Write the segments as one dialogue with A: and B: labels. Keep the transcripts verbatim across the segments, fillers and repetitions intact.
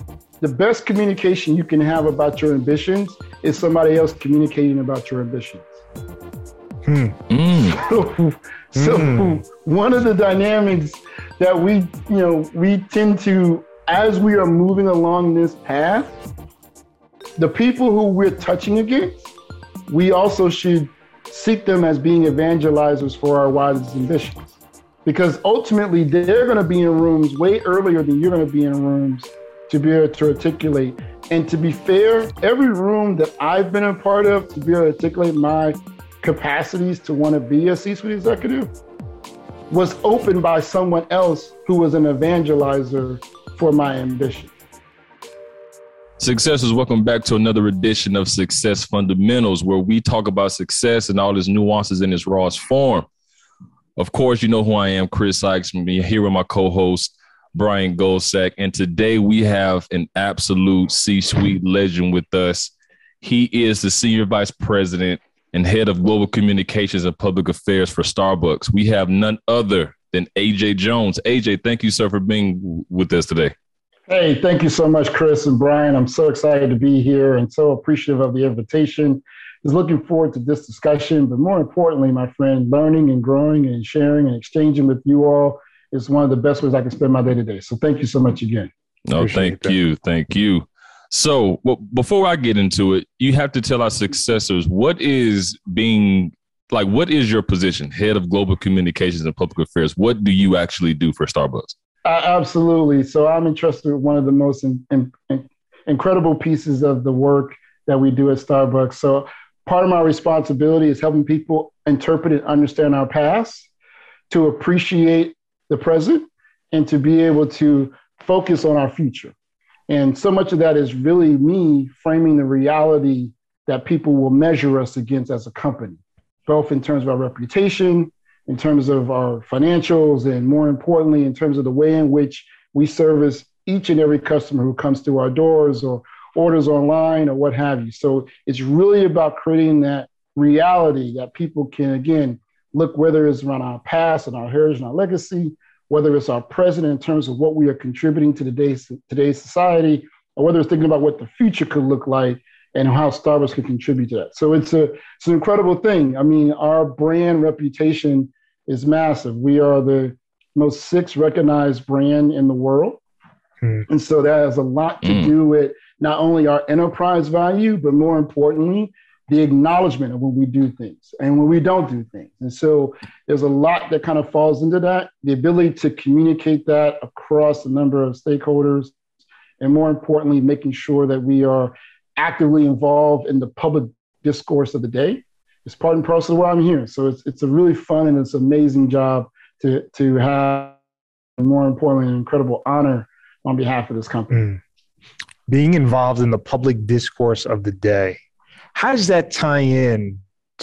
A: The best communication you can have about your ambitions is somebody else communicating about your ambitions.
B: Hmm.
A: Mm. So, so mm. one of the dynamics that we, you know, we tend to, as we are moving along this path, the people who we're touching against, we also should seek them as being evangelizers for our wildest ambitions. Because ultimately, they're going to be in rooms way earlier than you're going to be in rooms to be able to articulate. And to be fair, every room that I've been a part of to be able to articulate my capacities to want to be a C-suite executive was opened by someone else who was an evangelizer for my ambition.
C: Successors, welcome back to another edition of Success Fundamentals, where we talk about success and all its nuances in its rawest form. Of course, you know who I am, Chris Sykes, from me here with my co-host, Brian Goldsack. And today we have an absolute C-suite legend with us. He is the Senior Vice President and Head of Global Communications and Public Affairs for Starbucks. We have none other than A J Jones. A J, thank you, sir, for being with us today.
A: Hey, thank you so much, Chris and Brian. I'm so excited to be here and so appreciative of the invitation. I was looking forward to this discussion, but more importantly, my friend, learning and growing and sharing and exchanging with you all is one of the best ways I can spend my day today. So thank you so much again.
C: No, appreciate thank you. Thank you. So well, before I get into it, you have to tell our successors, what is being like, what is your position? Head of Global Communications and Public Affairs. What do you actually do for Starbucks?
A: Uh, absolutely. So I'm entrusted with one of the most in, in, in incredible pieces of the work that we do at Starbucks. So part of my responsibility is helping people interpret and understand our past, to appreciate the present, and to be able to focus on our future. And so much of that is really me framing the reality that people will measure us against as a company, both in terms of our reputation, in terms of our financials, and more importantly, in terms of the way in which we service each and every customer who comes through our doors or orders online or what have you. So it's really about creating that reality that people can, again, look, whether it's around our past and our heritage and our legacy, whether it's our present in terms of what we are contributing to today's, today's society, or whether it's thinking about what the future could look like and how Starbucks can contribute to that. So it's a it's an incredible thing. I mean, our brand reputation is massive. We are the most sixth recognized brand in the world. Hmm. And so that has a lot to mm. do with not only our enterprise value, but more importantly, the acknowledgement of when we do things and when we don't do things. And so there's a lot that kind of falls into that, the ability to communicate that across a number of stakeholders, and more importantly, making sure that we are actively involved in the public discourse of the day. It's part and parcel of why I'm here. So it's it's a really fun and it's an amazing job to to have, and more importantly, an incredible honor on behalf of this company. Mm.
B: Being involved in the public discourse of the day, how does that tie in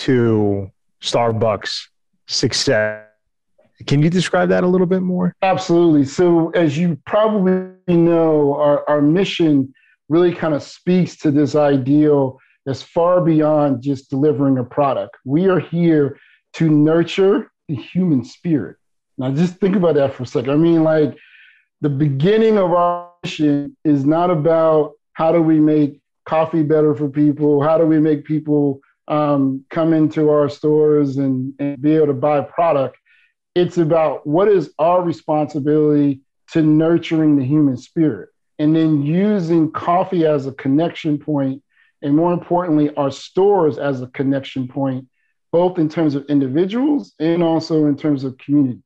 B: to Starbucks' success? Can you describe that a little bit more?
A: Absolutely. So as you probably know, our, our mission really kind of speaks to this ideal that's far beyond just delivering a product. We are here to nurture the human spirit. Now, just think about that for a second. I mean, like, the beginning of our mission is not about how do we make coffee better for people, how do we make people um, come into our stores and, and be able to buy product. It's about what is our responsibility to nurturing the human spirit, and then using coffee as a connection point, and more importantly, our stores as a connection point, both in terms of individuals and also in terms of communities.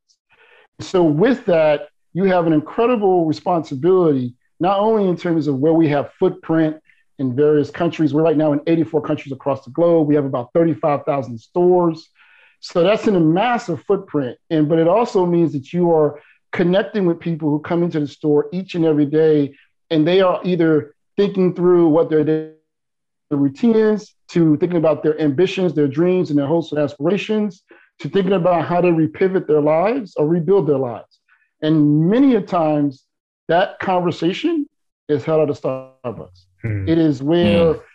A: So with that, you have an incredible responsibility, not only in terms of where we have footprint in various countries. We're right now in eighty-four countries across the globe. We have about thirty-five thousand stores. So that's in a massive footprint. And but it also means that you are connecting with people who come into the store each and every day, and they are either thinking through what their day the routine is, to thinking about their ambitions, their dreams, and their hopes and aspirations, to thinking about how to repivot their lives or rebuild their lives. And many a times that conversation is held at a Starbucks. Hmm. It is where hmm.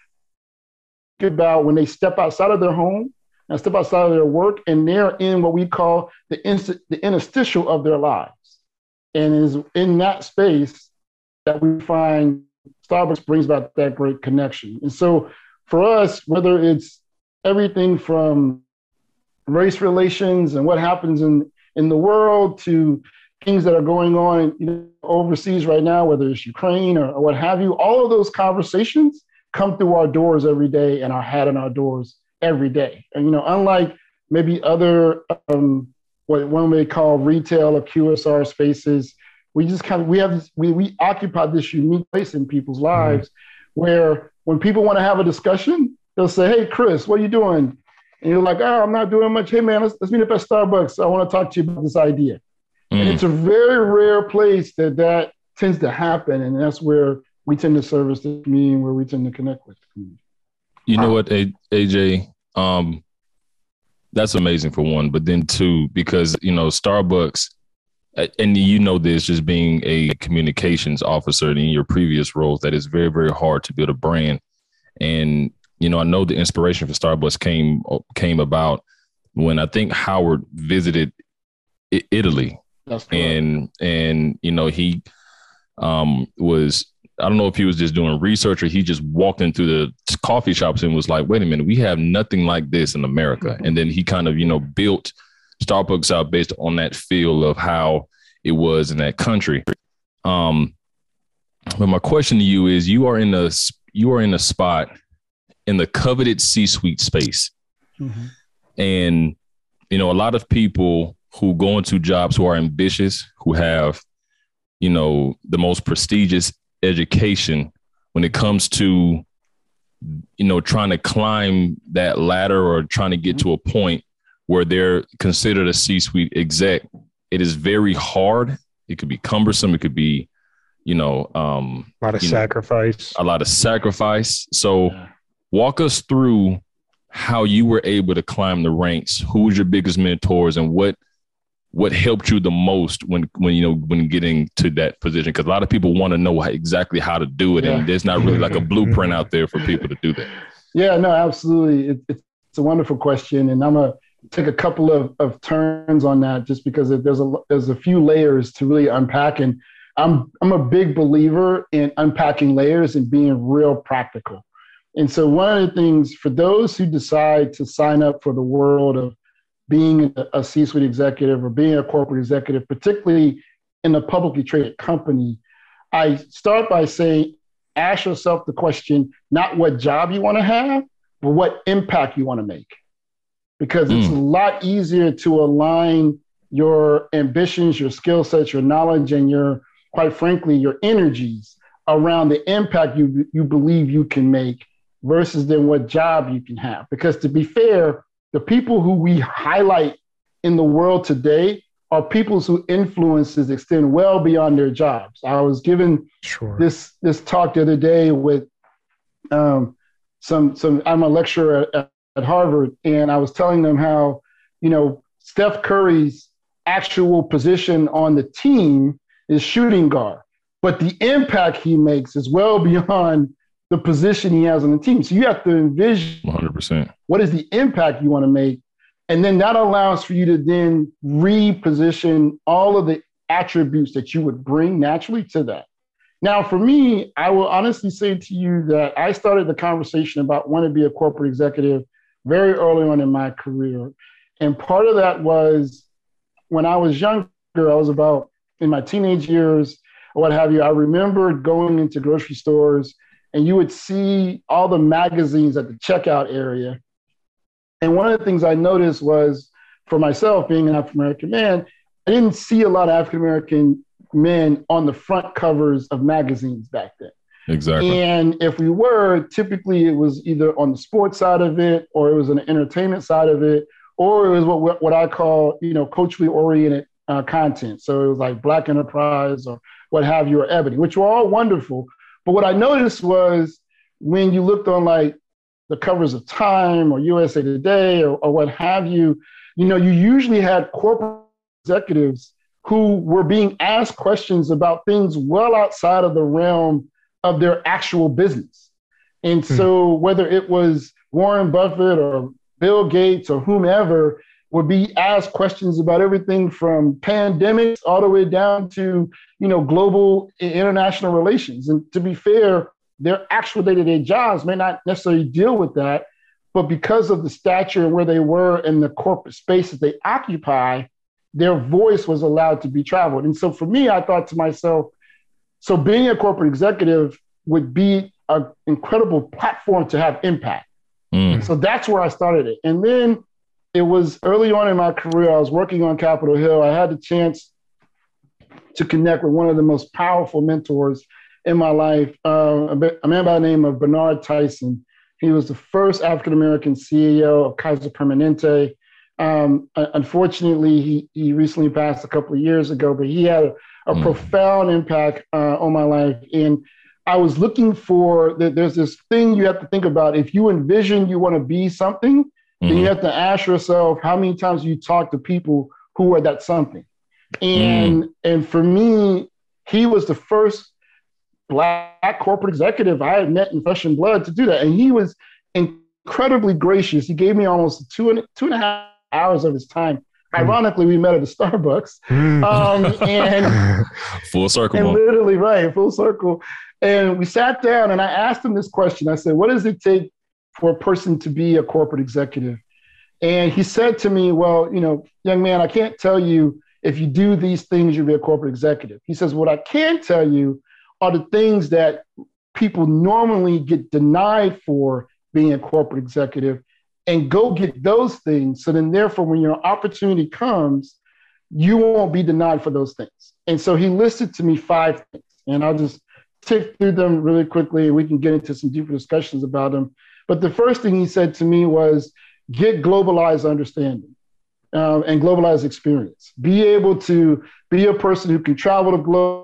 A: think about when they step outside of their home and step outside of their work, and they're in what we call the, inst- the interstitial of their lives. And it is in that space that we find Starbucks brings about that great connection. And so for us, whether it's everything from race relations and what happens in, in the world to things that are going on, you know, overseas right now, whether it's Ukraine or, or what have you, all of those conversations come through our doors every day and are had in our doors every day. And, you know, unlike maybe other, um, what one may call retail or Q S R spaces, we just kind of, we have, this, we, we occupy this unique place in people's lives mm-hmm. where when people want to have a discussion, they'll say, hey, Chris, what are you doing? And you're like, oh, I'm not doing much. Hey, man, let's, let's meet up at Starbucks. I want to talk to you about this idea. Mm. And it's a very rare place that that tends to happen. And that's where we tend to service the community, where we tend to connect with the community.
C: You know what, A J? Um, that's amazing for one. But then two, because, you know, Starbucks, and you know this, just being a communications officer in your previous roles, that it's very, very hard to build a brand. And you know, I know the inspiration for Starbucks came came about when I think Howard visited I- Italy, and and you know he um, was, I don't know if he was just doing research or he just walked into the coffee shops and was like, wait a minute, we have nothing like this in America, mm-hmm. and then he kind of you know built Starbucks out based on that feel of how it was in that country. Um, but my question to you is, you are in a you are in a spot in the coveted C-suite space. Mm-hmm. And, you know, a lot of people who go into jobs who are ambitious, who have, you know, the most prestigious education, when it comes to, you know, trying to climb that ladder or trying to get mm-hmm. to a point where they're considered a C-suite exec, it is very hard. It could be cumbersome. It could be, you know, um,
B: a lot of sacrifice,
C: know, a lot of sacrifice. So, yeah. Walk us through how you were able to climb the ranks. Who was your biggest mentors, and what what helped you the most when when you know when getting to that position? Because a lot of people want to know how, exactly how to do it, yeah. and there's not really like a blueprint out there for people to do that.
A: Yeah, no, absolutely. It, it's a wonderful question, and I'm gonna take a couple of, of turns on that just because there's a there's a few layers to really unpack, and I'm I'm a big believer in unpacking layers and being real practical. And so one of the things for those who decide to sign up for the world of being a C-suite executive or being a corporate executive, particularly in a publicly traded company, I start by saying, ask yourself the question, not what job you want to have, but what impact you want to make. Because mm. it's a lot easier to align your ambitions, your skill sets, your knowledge, and your, quite frankly, your energies around the impact you you believe you can make versus then what job you can have. Because to be fair, the people who we highlight in the world today are people whose influences extend well beyond their jobs. I was given sure. this this talk the other day with um, some some. I'm a lecturer at, at Harvard, and I was telling them how, you know, Steph Curry's actual position on the team is shooting guard, but the impact he makes is well beyond the position he has on the team. So you have to envision
C: one hundred percent
A: what is the impact you want to make. And then that allows for you to then reposition all of the attributes that you would bring naturally to that. Now, for me, I will honestly say to you that I started the conversation about wanting to be a corporate executive very early on in my career. And part of that was when I was younger, I was about in my teenage years, or what have you, I remember going into grocery stores and you would see all the magazines at the checkout area. And one of the things I noticed was, for myself, being an African-American man, I didn't see a lot of African-American men on the front covers of magazines back then.
C: Exactly.
A: And if we were, typically it was either on the sports side of it, or it was on the entertainment side of it, or it was what what I call, you know, culturally oriented uh, content. So it was like Black Enterprise or what have you, or Ebony, which were all wonderful. But what I noticed was when you looked on like the covers of Time or U S A Today or, or what have you, you know, you usually had corporate executives who were being asked questions about things well outside of the realm of their actual business. And hmm. so whether it was Warren Buffett or Bill Gates or whomever would be asked questions about everything from pandemics all the way down to, you know, global international relations. And to be fair, their actual day-to-day jobs may not necessarily deal with that, but because of the stature and where they were in the corporate spaces they occupy, their voice was allowed to be traveled. And so for me, I thought to myself, so being a corporate executive would be an incredible platform to have impact. Mm. So that's where I started it. And then it was early on in my career, I was working on Capitol Hill. I had the chance to connect with one of the most powerful mentors in my life, uh, a, bit, a man by the name of Bernard Tyson. He was the first African-American C E O of Kaiser Permanente. Um, unfortunately, he, he recently passed a couple of years ago, but he had a, a mm. profound impact uh, on my life. And I was looking for, there's this thing you have to think about. If you envision you want to be something, mm-hmm. then you have to ask yourself, how many times you talk to people who are that something? And, mm. and for me, he was the first Black corporate executive I had met in flesh and blood to do that. And he was incredibly gracious. He gave me almost two and, two and a half hours of his time. Mm. Ironically, we met at a Starbucks. Mm. Um, and
C: full circle.
A: And literally, right, full circle. And we sat down and I asked him this question. I said, what does it take for a person to be a corporate executive? And he said to me, well, you know, young man, I can't tell you if you do these things, you'll be a corporate executive. He says, what I can tell you are the things that people normally get denied for being a corporate executive, and go get those things. So then therefore, when your opportunity comes, you won't be denied for those things. And so he listed to me five things, and I'll just tick through them really quickly. We can get into some deeper discussions about them. But the first thing he said to me was, get globalized understanding um, and globalized experience. Be able to be a person who can travel the globe,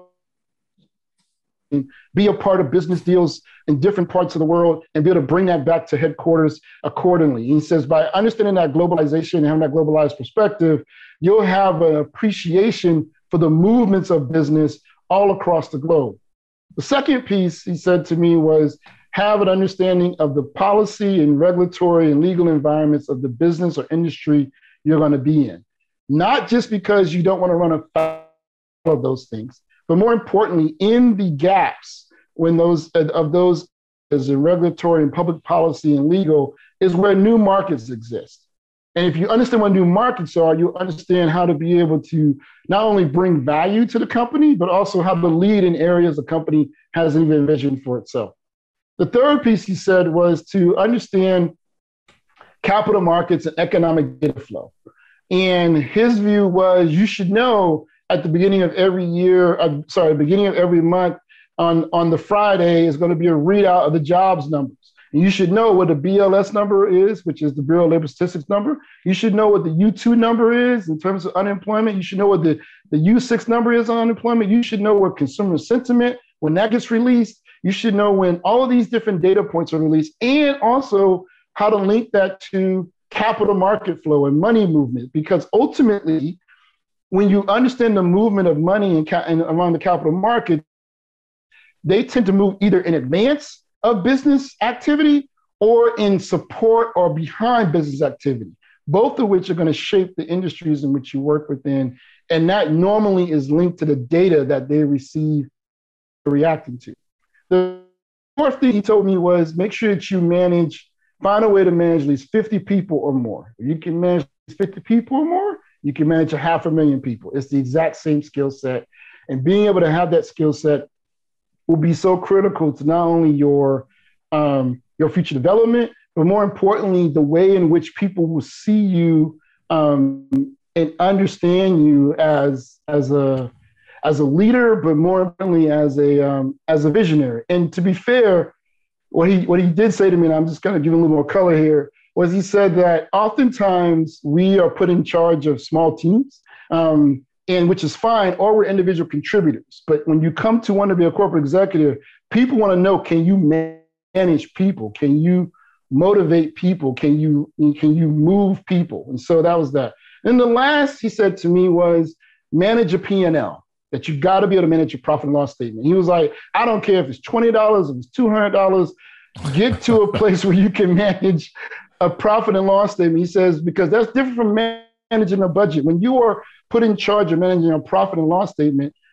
A: be a part of business deals in different parts of the world, and be able to bring that back to headquarters accordingly. He says, by understanding that globalization and having that globalized perspective, you'll have an appreciation for the movements of business all across the globe. The second piece he said to me was, have an understanding of the policy and regulatory and legal environments of the business or industry you're going to be in. Not just because you don't want to run afoul of those things, but more importantly, in the gaps when those of those as in regulatory and public policy and legal is where new markets exist. And if you understand what new markets are, you understand how to be able to not only bring value to the company, but also how to lead in areas the company hasn't even envisioned for itself. The third piece he said was to understand capital markets and economic data flow. And his view was you should know at the beginning of every year, uh, sorry, beginning of every month on, on the Friday is going to be a readout of the jobs numbers. And you should know what the B L S number is, which is the Bureau of Labor Statistics number. You should know what the U two number is in terms of unemployment. You should know what the, the U six number is on unemployment. You should know what consumer sentiment, when that gets released. You should know when all of these different data points are released, and also how to link that to capital market flow and money movement. Because ultimately, when you understand the movement of money in ca- in, around the capital market, they tend to move either in advance of business activity or in support or behind business activity, both of which are going to shape the industries in which you work within. And that normally is linked to the data that they receive reacting to. The fourth thing he told me was make sure that you manage, find a way to manage at least fifty people or more. If you can manage fifty people or more, you can manage a half a million people. It's the exact same skill set. And being able to have that skill set will be so critical to not only your, um, your future development, but more importantly, the way in which people will see you um, and understand you as, as, a, as a leader, but more importantly, as a, um, as a visionary. And to be fair, what he, what he did say to me, and I'm just going to give him a little more color here, was he said that oftentimes we are put in charge of small teams, um, and which is fine, or we're individual contributors. But when you come to want to be a corporate executive, people want to know, can you manage people? Can you motivate people? Can you, can you move people? And so that was that. And the last he said to me was manage a P and L, that you got to be able to manage your profit and loss statement. He was like, I don't care if it's twenty dollars, if it's two hundred dollars, get to a place where you can manage a profit and loss statement. He says, because that's different from managing a budget. When you are put in charge of managing a profit and loss statement,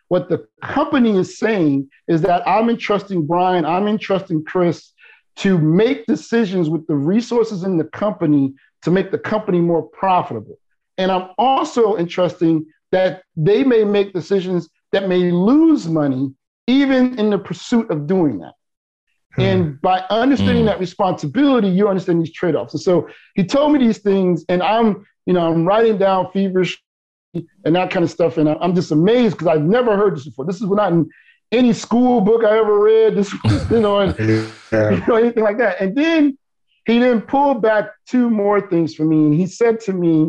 A: What the company is saying is that I'm entrusting Brian, I'm entrusting Chris to make decisions with the resources in the company to make the company more profitable. And I'm also entrusting that they may make decisions that may lose money even in the pursuit of doing that. Hmm. And by understanding hmm. that responsibility, you understand these trade-offs. And so he told me these things, and I'm, you know, I'm writing down feverish and that kind of stuff. And I'm just amazed because I've never heard this before. This is not in any school book I ever read. This, you know, and, yeah. you know, anything like that. And then he then pulled back two more things for me. And he said to me,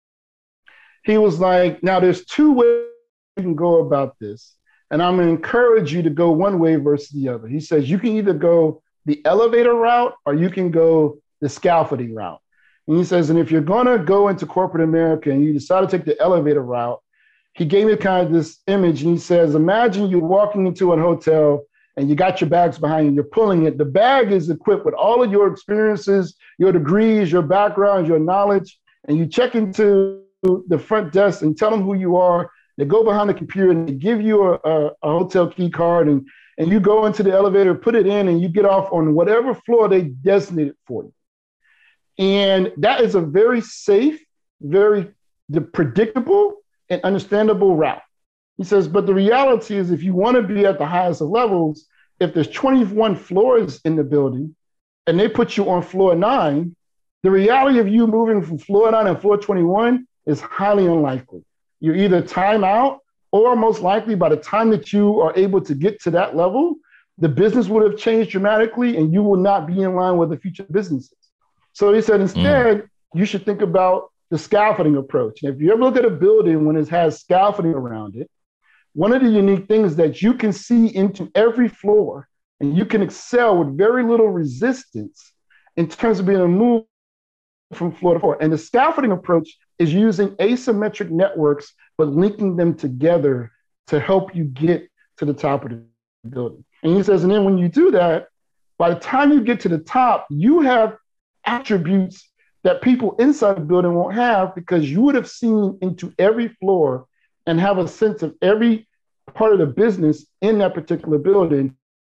A: he was like, now there's two ways you can go about this. And I'm going to encourage you to go one way versus the other. He says, you can either go the elevator route or you can go the scaffolding route. And he says, and if you're going to go into corporate America and you decide to take the elevator route, he gave me kind of this image. And he says, imagine you're walking into a hotel and you got your bags behind you, you're pulling it. The bag is equipped with all of your experiences, your degrees, your background, your knowledge. And you check into the front desk and tell them who you are. They go behind the computer and they give you a, a, a hotel key card, and, and you go into the elevator, put it in, and you get off on whatever floor they designated for you. And that is a very safe, very predictable and understandable route. He says, but the reality is if you want to be at the highest of levels, if there's twenty-one floors in the building and they put you on floor nine, the reality of you moving from floor nine and floor twenty-one is highly unlikely. You either time out, or most likely by the time that you are able to get to that level, the business would have changed dramatically and you will not be in line with the future businesses. So he said, instead, mm. you should think about the scaffolding approach. And if you ever look at a building when it has scaffolding around it, one of the unique things that you can see into every floor and you can excel with very little resistance in terms of being able to move from floor to floor. And the scaffolding approach is using asymmetric networks, but linking them together to help you get to the top of the building. And he says, and then when you do that, by the time you get to the top, you have attributes that people inside the building won't have because you would have seen into every floor and have a sense of every part of the business in that particular building.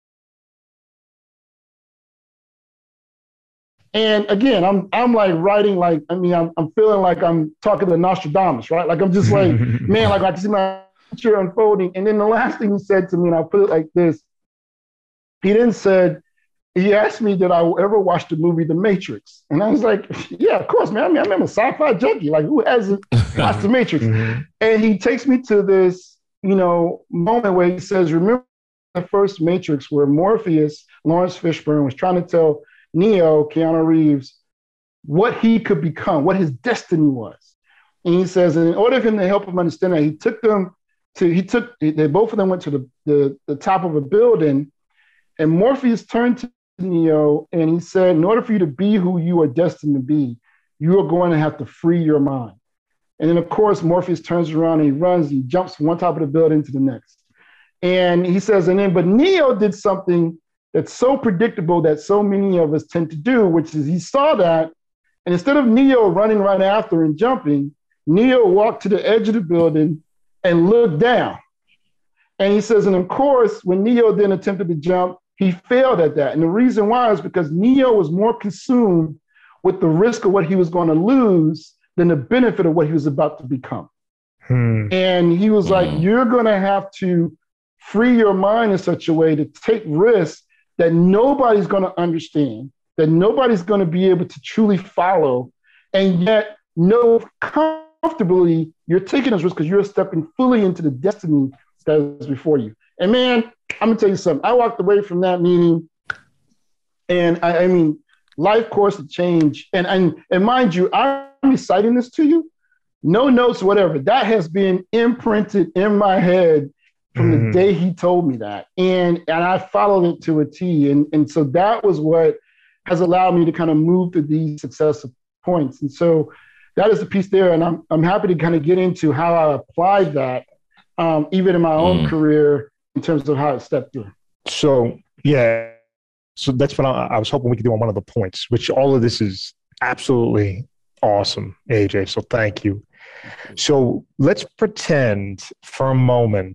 A: And again, I'm I'm like writing like, I mean, I'm I'm feeling like I'm talking to Nostradamus, right? Like I'm just like, man, like I can see my future unfolding. And then the last thing he said to me, and I'll put it like this, he then said, he asked me, did I ever watch the movie The Matrix? And I was like, yeah, of course, man. I mean, I'm a sci-fi junkie. Like, who hasn't watched The Matrix? Mm-hmm. And he takes me to this, you know, moment where he says, remember the first Matrix where Morpheus, Lawrence Fishburne, was trying to tell Neo, Keanu Reeves, what he could become, what his destiny was. And he says, and in order for him to help him understand that, he took them to, he took, they both of them went to the, the, the top of a building, and Morpheus turned to Neo and he said, in order for you to be who you are destined to be, you are going to have to free your mind. And then, of course, Morpheus turns around and he runs, he jumps from one top of the building to the next. And he says, and then, but Neo did something that's so predictable that so many of us tend to do, which is he saw that, and instead of Neo running right after and jumping, Neo walked to the edge of the building and looked down. And he says, and of course, when Neo then attempted to jump, he failed at that. And the reason why is because Neo was more consumed with the risk of what he was going to lose than the benefit of what he was about to become. Hmm. And he was like, you're going to have to free your mind in such a way to take risks that nobody's going to understand, that nobody's going to be able to truly follow, and yet know comfortably you're taking those risks because you're stepping fully into the destiny that is before you. And man, I'm gonna tell you something. I walked away from that meeting, and I, I mean, life course of change. And, and and mind you, I'm reciting this to you, no notes, whatever. That has been imprinted in my head from mm-hmm. the day he told me that, and and I followed it to a T. And and so that was what has allowed me to kind of move to these successive points. And so that is the piece there. And I'm I'm happy to kind of get into how I applied that, um, even in my own mm. career, in terms of how it stepped through.
B: So, yeah. So that's what I, I was hoping we could do on one of the points, which all of this is absolutely awesome, A J. So thank you. So let's pretend for a moment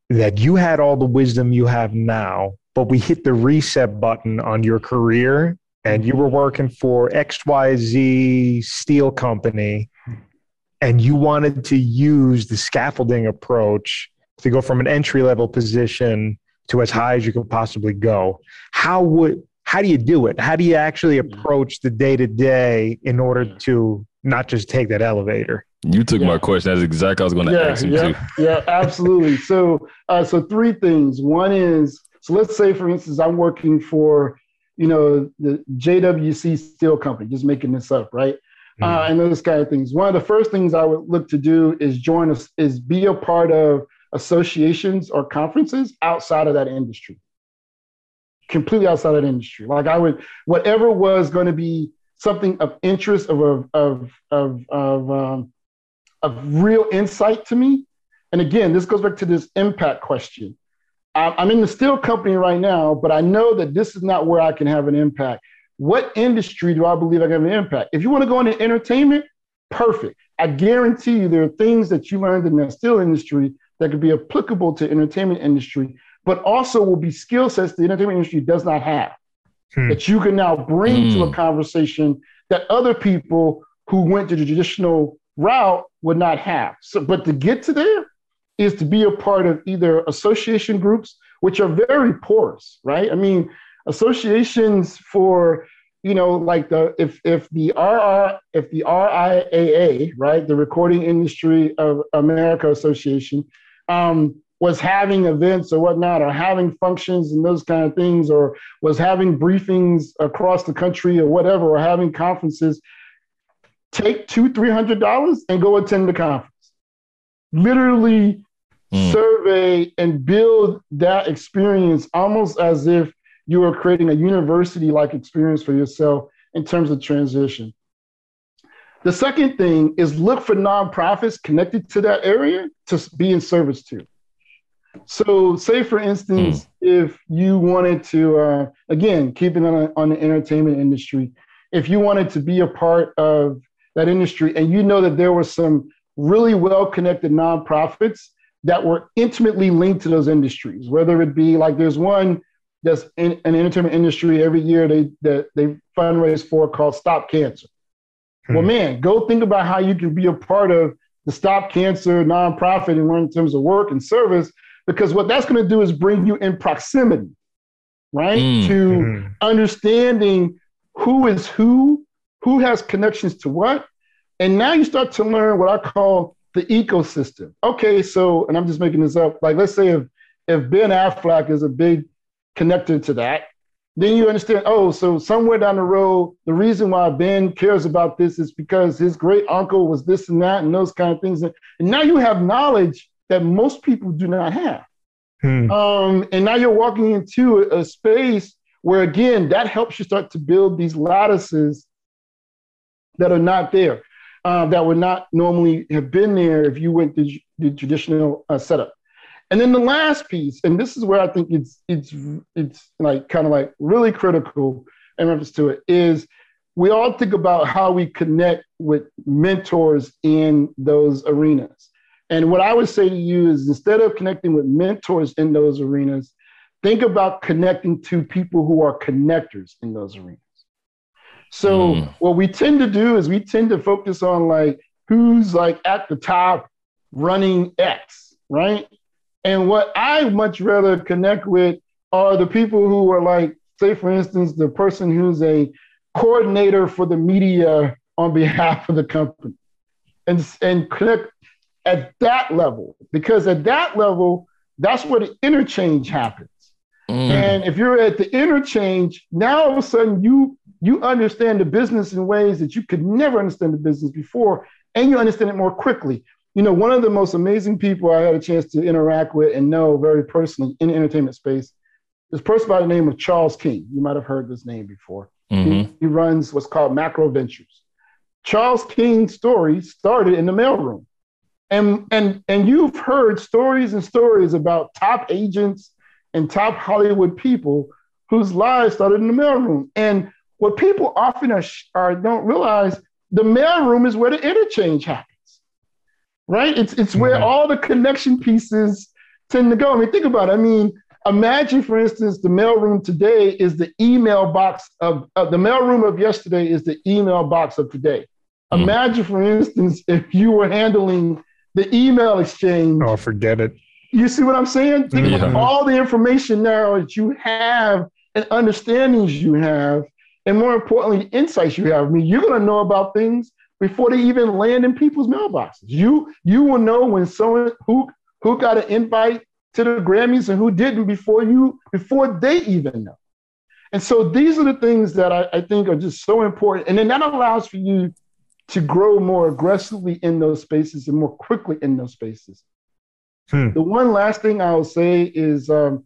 B: that you had all the wisdom you have now, but we hit the reset button on your career and you were working for X Y Z steel company and you wanted to use the scaffolding approach to go from an entry-level position to as high as you could possibly go. How would, how do you do it? How do you actually approach the day-to-day in order to not just take that elevator?
C: You took yeah. my question. That's exactly what I was going to
A: yeah,
C: ask you
A: yeah,
C: too.
A: Yeah, absolutely. So, uh, so three things. One is, so let's say, for instance, I'm working for, you know, the J W C Steel Company, just making this up, right? Mm. Uh, and those kind of things. One of the first things I would look to do is join us, is be a part of associations or conferences outside of that industry, completely outside of the industry. Like I would, whatever was going to be something of interest, of of of of, of um, of real insight to me. And again, this goes back to this impact question. I'm in the steel company right now, but I know that this is not where I can have an impact. What industry do I believe I can have an impact? If you want to go into entertainment, perfect. I guarantee you there are things that you learned in the steel industry that could be applicable to entertainment industry, but also will be skill sets the entertainment industry does not have, hmm. that you can now bring hmm. to a conversation that other people who went to the traditional route would not have. So, but to get to there is to be a part of either association groups, which are very porous, right? I mean, associations for, you know, like the, if if the R R, if the R I A A, right, the Recording Industry of America Association, um, was having events or whatnot, or having functions and those kind of things, or was having briefings across the country or whatever, or having conferences, take two, three hundred dollars and go attend the conference. Literally mm. survey and build that experience almost as if you are creating a university-like experience for yourself in terms of transition. The second thing is look for nonprofits connected to that area to be in service to. So say, for instance, mm. if you wanted to, uh, again, keeping on, on the entertainment industry, if you wanted to be a part of that industry and you know that there were some really well-connected nonprofits that were intimately linked to those industries, whether it be like there's one that's in an entertainment industry every year they that they fundraise for called Stop Cancer. Hmm. Well, man, go think about how you can be a part of the Stop Cancer nonprofit and in terms of work and service, because what that's going to do is bring you in proximity, right? Mm. To mm-hmm. understanding who is who, who has connections to what. And now you start to learn what I call the ecosystem. Okay, so, and I'm just making this up, like let's say if, if Ben Affleck is a big connector to that, then you understand, oh, so somewhere down the road, the reason why Ben cares about this is because his great uncle was this and that and those kind of things. And now you have knowledge that most people do not have. Hmm. Um, and now you're walking into a, a space where, again, that helps you start to build these lattices that are not there, uh, that would not normally have been there if you went to the traditional uh, setup. And then the last piece, and this is where I think it's it's it's like kind of like really critical in reference to it, is we all think about how we connect with mentors in those arenas. And what I would say to you is instead of connecting with mentors in those arenas, think about connecting to people who are connectors in those arenas. So mm. what we tend to do is we tend to focus on like who's like at the top running X, right? And what I much rather connect with are the people who are like, say, for instance, the person who's a coordinator for the media on behalf of the company, and, and connect at that level, because at that level, that's where the interchange happens. Mm. And if you're at the interchange, now all of a sudden you you understand the business in ways that you could never understand the business before, and you understand it more quickly. You know, one of the most amazing people I had a chance to interact with and know very personally in the entertainment space is a person by the name of Charles King. You might have heard this name before. Mm-hmm. He, he runs what's called Macro Ventures. Charles King's story started in the mailroom. And, and, and you've heard stories and stories about top agents and top Hollywood people whose lives started in the mailroom. And what people often are, are don't realize, the mailroom is where the interchange happens. Right? It's it's where mm-hmm. all the connection pieces tend to go. I mean, think about it. I mean, imagine, for instance, the mailroom today is the email box of, of the mailroom of yesterday is the email box of today. Mm. Imagine, for instance, if you were handling the email exchange.
B: Oh, forget it.
A: You see what I'm saying? Think
C: Yeah.
A: about all the information now that you have and understandings you have, and more importantly, insights you have. I mean, you're going to know about things before they even land in people's mailboxes. You you will know when someone who who got an invite to the Grammys and who didn't before you before they even know. And so these are the things that I, I think are just so important. And then that allows for you to grow more aggressively in those spaces and more quickly in those spaces. Hmm. The one last thing I'll say is um,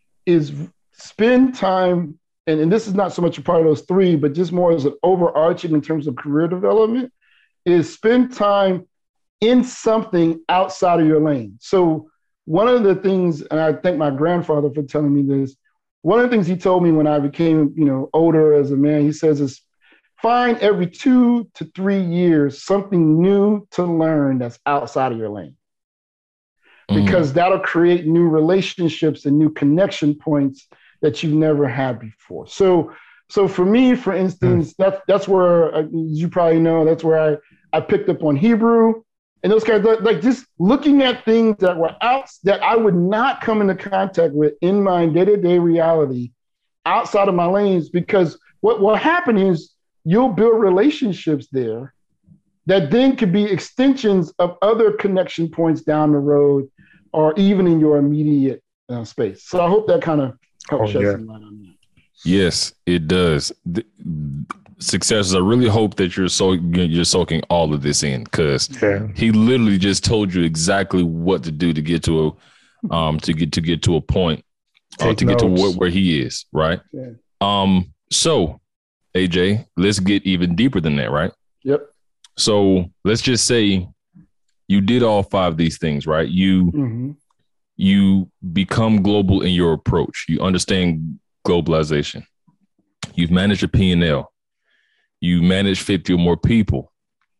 A: is spend time, and, and this is not so much a part of those three, but just more as an overarching in terms of career development, is spend time in something outside of your lane. So one of the things, and I thank my grandfather for telling me this, one of the things he told me when I became, you know, older as a man, he says is find every two to three years something new to learn that's outside of your lane. Because mm. that'll create new relationships and new connection points that you've never had before. So, so for me, for instance, mm. that's that's where, as you probably know, that's where I, I picked up on Hebrew and those kinds of, like just looking at things that were out, that I would not come into contact with in my day-to-day reality outside of my lanes, because what will happen is you'll build relationships there that then could be extensions of other connection points down the road or even in your immediate uh, space. So I hope that kind of helps
B: oh,
A: shed
B: yeah.
A: some light on that.
C: Yes, it does. The, successes, I really hope that you're so you're soaking all of this in, because yeah. he literally just told you exactly what to do to get to a um to get to get to a point uh, to notes. get to where, where he is, right? Yeah. Um. So, A J, let's get even deeper than that, right?
A: Yep.
C: So let's just say you did all five of these things, right? You mm-hmm. you become global in your approach. You understand globalization. You've managed a P and L. You manage fifty or more people.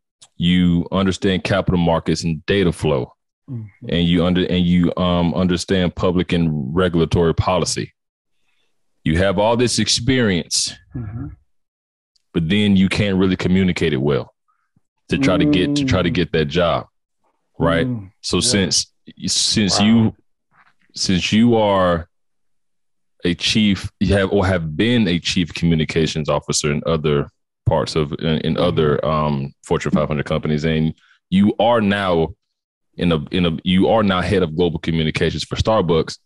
C: You understand capital markets and data flow, mm-hmm. and you under and you um, understand public and regulatory policy. You have all this experience, mm-hmm. but then you can't really communicate it well to try mm-hmm. to get to try to get that job, right? Mm-hmm. So yeah. since since wow. you since you are a chief, you have or have been a chief communications officer in other parts of in, in other um, Fortune five hundred companies, and you are now in a in a you are now head of global communications for Starbucks.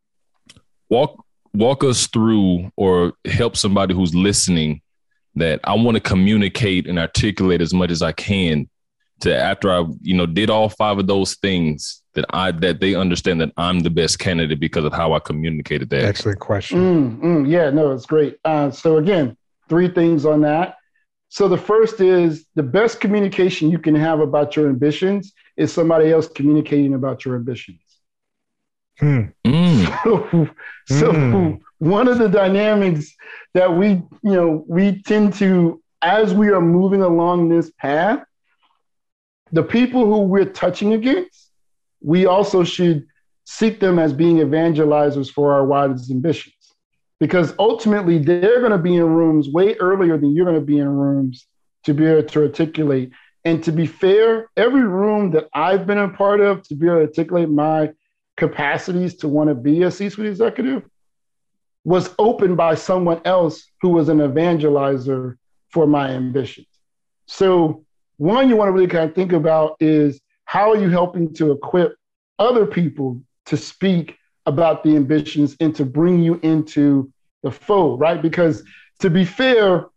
C: Walk walk us through, or help somebody who's listening, that I want to communicate and articulate as much as I can to, after I you know did all five of those things, that I that they understand that I'm the best candidate because of how I communicated that.
B: Excellent question.
A: Mm, mm, yeah, no, it's great. Uh, so again, three things on that. So the first is the best communication you can have about your ambitions is somebody else communicating about your ambitions.
B: Hmm.
C: Mm.
A: So, so mm. one of the dynamics that we, you know, we tend to, as we are moving along this path, the people who we're touching against, we also should seek them as being evangelizers for our widest ambitions. Because ultimately, they're going to be in rooms way earlier than you're going to be in rooms to be able to articulate. And to be fair, every room that I've been a part of to be able to articulate my capacities to want to be a C-suite executive was opened by someone else who was an evangelizer for my ambitions. So one you want to really kind of think about is, how are you helping to equip other people to speak about the ambitions and to bring you into the fold, right? Because to be fair,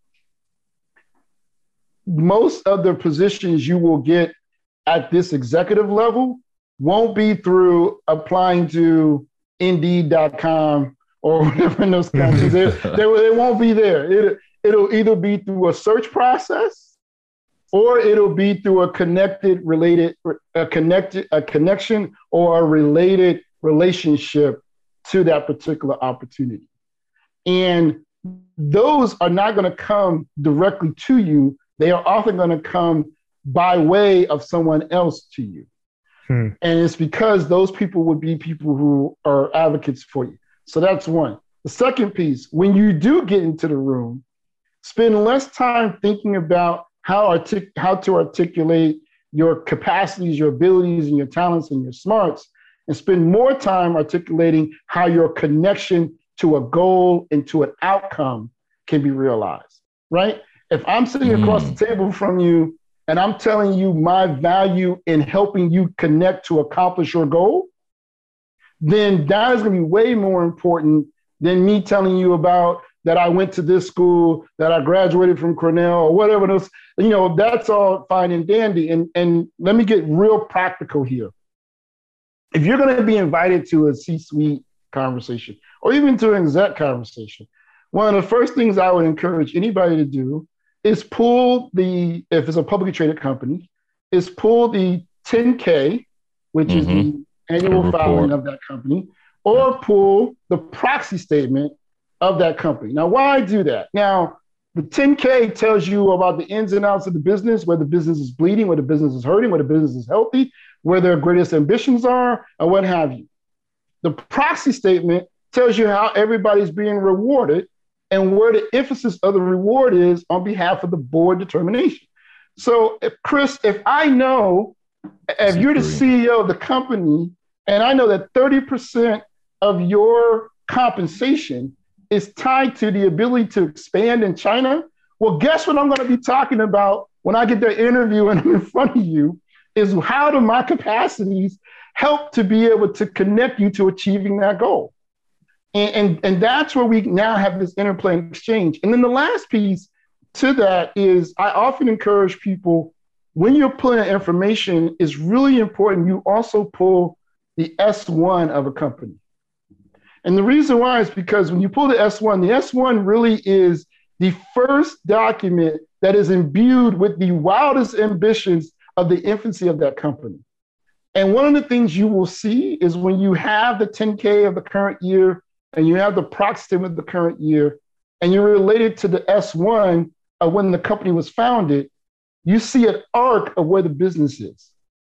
A: most of the positions you will get at this executive level won't be through applying to Indeed dot com or whatever in those countries. they, they, they won't be there. It, it'll either be through a search process, or it'll be through a connected, related, a connected, a connection or a related relationship to that particular opportunity. And those are not going to come directly to you. They are often going to come by way of someone else to you. Hmm. And it's because those people would be people who are advocates for you. So that's one. The second piece, when you do get into the room, spend less time thinking about how, artic- how to articulate your capacities, your abilities, and your talents and your smarts, and spend more time articulating how your connection to a goal and to an outcome can be realized, right? If I'm sitting mm. across the table from you and I'm telling you my value in helping you connect to accomplish your goal, then that is going to be way more important than me telling you about that I went to this school, that I graduated from Cornell or whatever else. You know, that's all fine and dandy. And, and let me get real practical here. If you're going to be invited to a C-suite conversation or even to an exec conversation, one of the first things I would encourage anybody to do is pull the, if it's a publicly traded company, is pull the ten K, which mm-hmm. is the annual filing of that company, or pull the proxy statement of that company. Now, why do that? Now, the ten K tells you about the ins and outs of the business, where the business is bleeding, where the business is hurting, where the business is healthy, where their greatest ambitions are, or what have you. The proxy statement tells you how everybody's being rewarded and where the emphasis of the reward is on behalf of the board determination. So, if Chris, if I know, if you're the C E O of the company, and I know that thirty percent of your compensation is tied to the ability to expand in China, well, guess what I'm going to be talking about when I get the interview and I'm in front of you is how do my capacities help to be able to connect you to achieving that goal? And, and, and that's where we now have this interplay and exchange. And then the last piece to that is I often encourage people, when you're pulling information, it's really important you also pull the S one of a company. And the reason why is because when you pull the S one, the S one really is the first document that is imbued with the wildest ambitions of the infancy of that company. And one of the things you will see is when you have the ten K of the current year and you have the proxy statement of the current year, and you're related to the S one of when the company was founded, you see an arc of where the business is.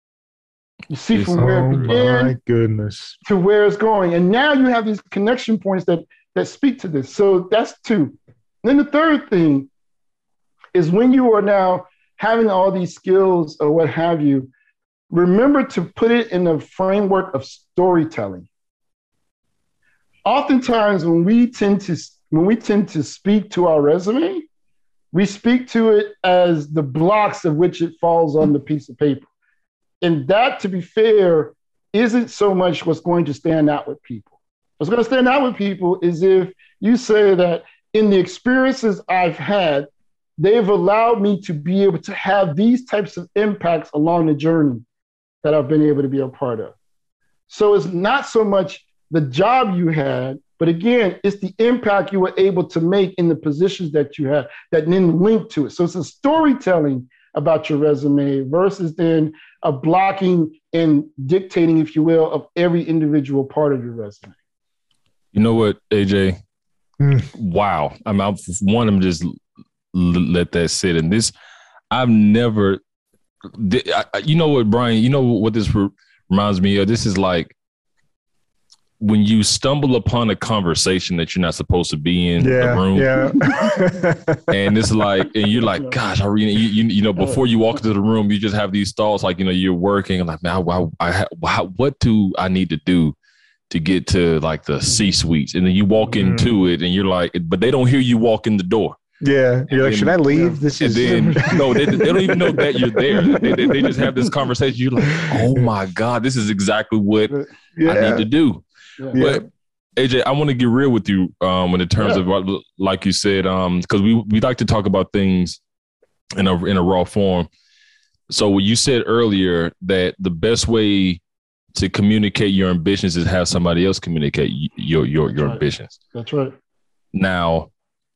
A: You see from where
B: oh
A: it began
B: my goodness.
A: to where it's going. And now you have these connection points that, that speak to this. So that's two. And then the third thing is when you are now having all these skills or what have you, remember to put it in the framework of storytelling. Oftentimes when we tend to when we tend to speak to our resume, we speak to it as the blocks of which it falls on the piece of paper. And that, to be fair, isn't so much what's going to stand out with people. What's going to stand out with people is if you say that in the experiences I've had, they've allowed me to be able to have these types of impacts along the journey that I've been able to be a part of. So it's not so much the job you had, but again, it's the impact you were able to make in the positions that you had that then link to it. So it's a storytelling about your resume versus then a blocking and dictating, if you will, of every individual part of your resume.
C: You know what, A J? Mm. Wow. I mean, I want to just l- let that sit. And this, I've never, you know what, Brian, you know what this reminds me of? This is like when you stumble upon a conversation that you're not supposed to be in
B: yeah,
C: the room.
B: Yeah.
C: And it's like, and you're like, gosh, I really, you, you, you know, before you walk into the room, you just have these thoughts like, you know, you're working and like, man, I, I, I, what do I need to do to get to like the C-suites? And then you walk mm. into it and you're like, but they don't hear you walk in the door.
B: Yeah. You're like,
C: then,
B: should I leave?
C: Yeah.
B: This
C: is. And then, no, they, they don't even know that you're there. They, they, they just have this conversation. You're like, oh my God, this is exactly what yeah. I need to do. Yeah. But A J, I want to get real with you um, in terms yeah. of, like you said, because um, we, we like to talk about things in a in a raw form. So you said earlier that the best way to communicate your ambitions is have somebody else communicate your your, your
A: right.
C: ambitions.
A: That's right.
C: Now,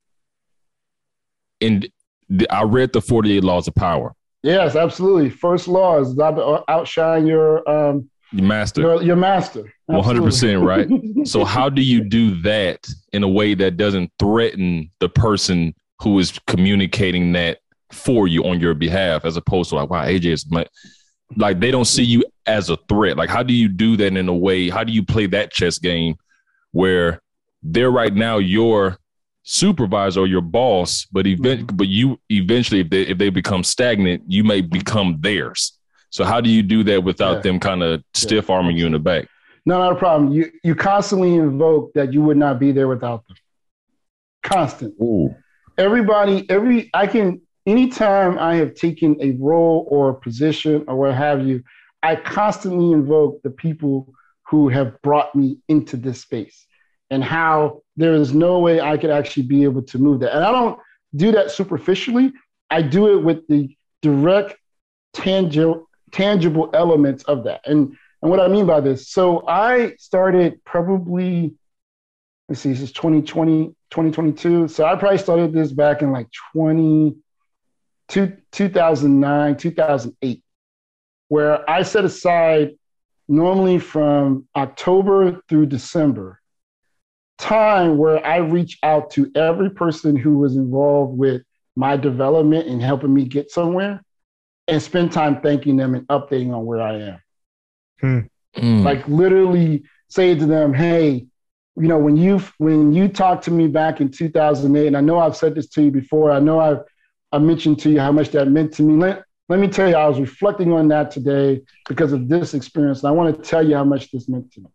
C: in the, I read the forty-eight Laws of Power.
A: Yes, absolutely. First law is outshine your um,
C: your master.
A: Your, your master. Absolutely.
C: one hundred percent, right? So how do you do that in a way that doesn't threaten the person who is communicating that for you on your behalf, as opposed to like, wow, A J is my, like they don't see you as a threat. Like, how do you do that in a way? How do you play that chess game where they're right now your supervisor or your boss, but event, but you eventually, if they if they become stagnant, you may become theirs. So how do you do that without yeah. them kind of stiff yeah. arming you in the back?
A: No, not a problem. You you constantly invoke that you would not be there without them. Constant.
C: Ooh.
A: Everybody, every I can anytime I have taken a role or a position or what have you, I constantly invoke the people who have brought me into this space and how there is no way I could actually be able to move that. And I don't do that superficially. I do it with the direct, tangible, tangible elements of that. And And what I mean by this, so I started probably, let's see, this is twenty twenty, twenty twenty-two. So I probably started this back in like twenty, two thousand nine, two thousand eight, where I set aside normally from October through December, time where I reach out to every person who was involved with my development and helping me get somewhere and spend time thanking them and updating on where I am.
B: Hmm.
C: Mm.
A: Like literally say to them, hey, you know, when you when you talked to me back in two thousand eight, and I know I've said this to you before, I know I've I mentioned to you how much that meant to me. Let, let me tell you, I was reflecting on that today because of this experience, and I want to tell you how much this meant to me.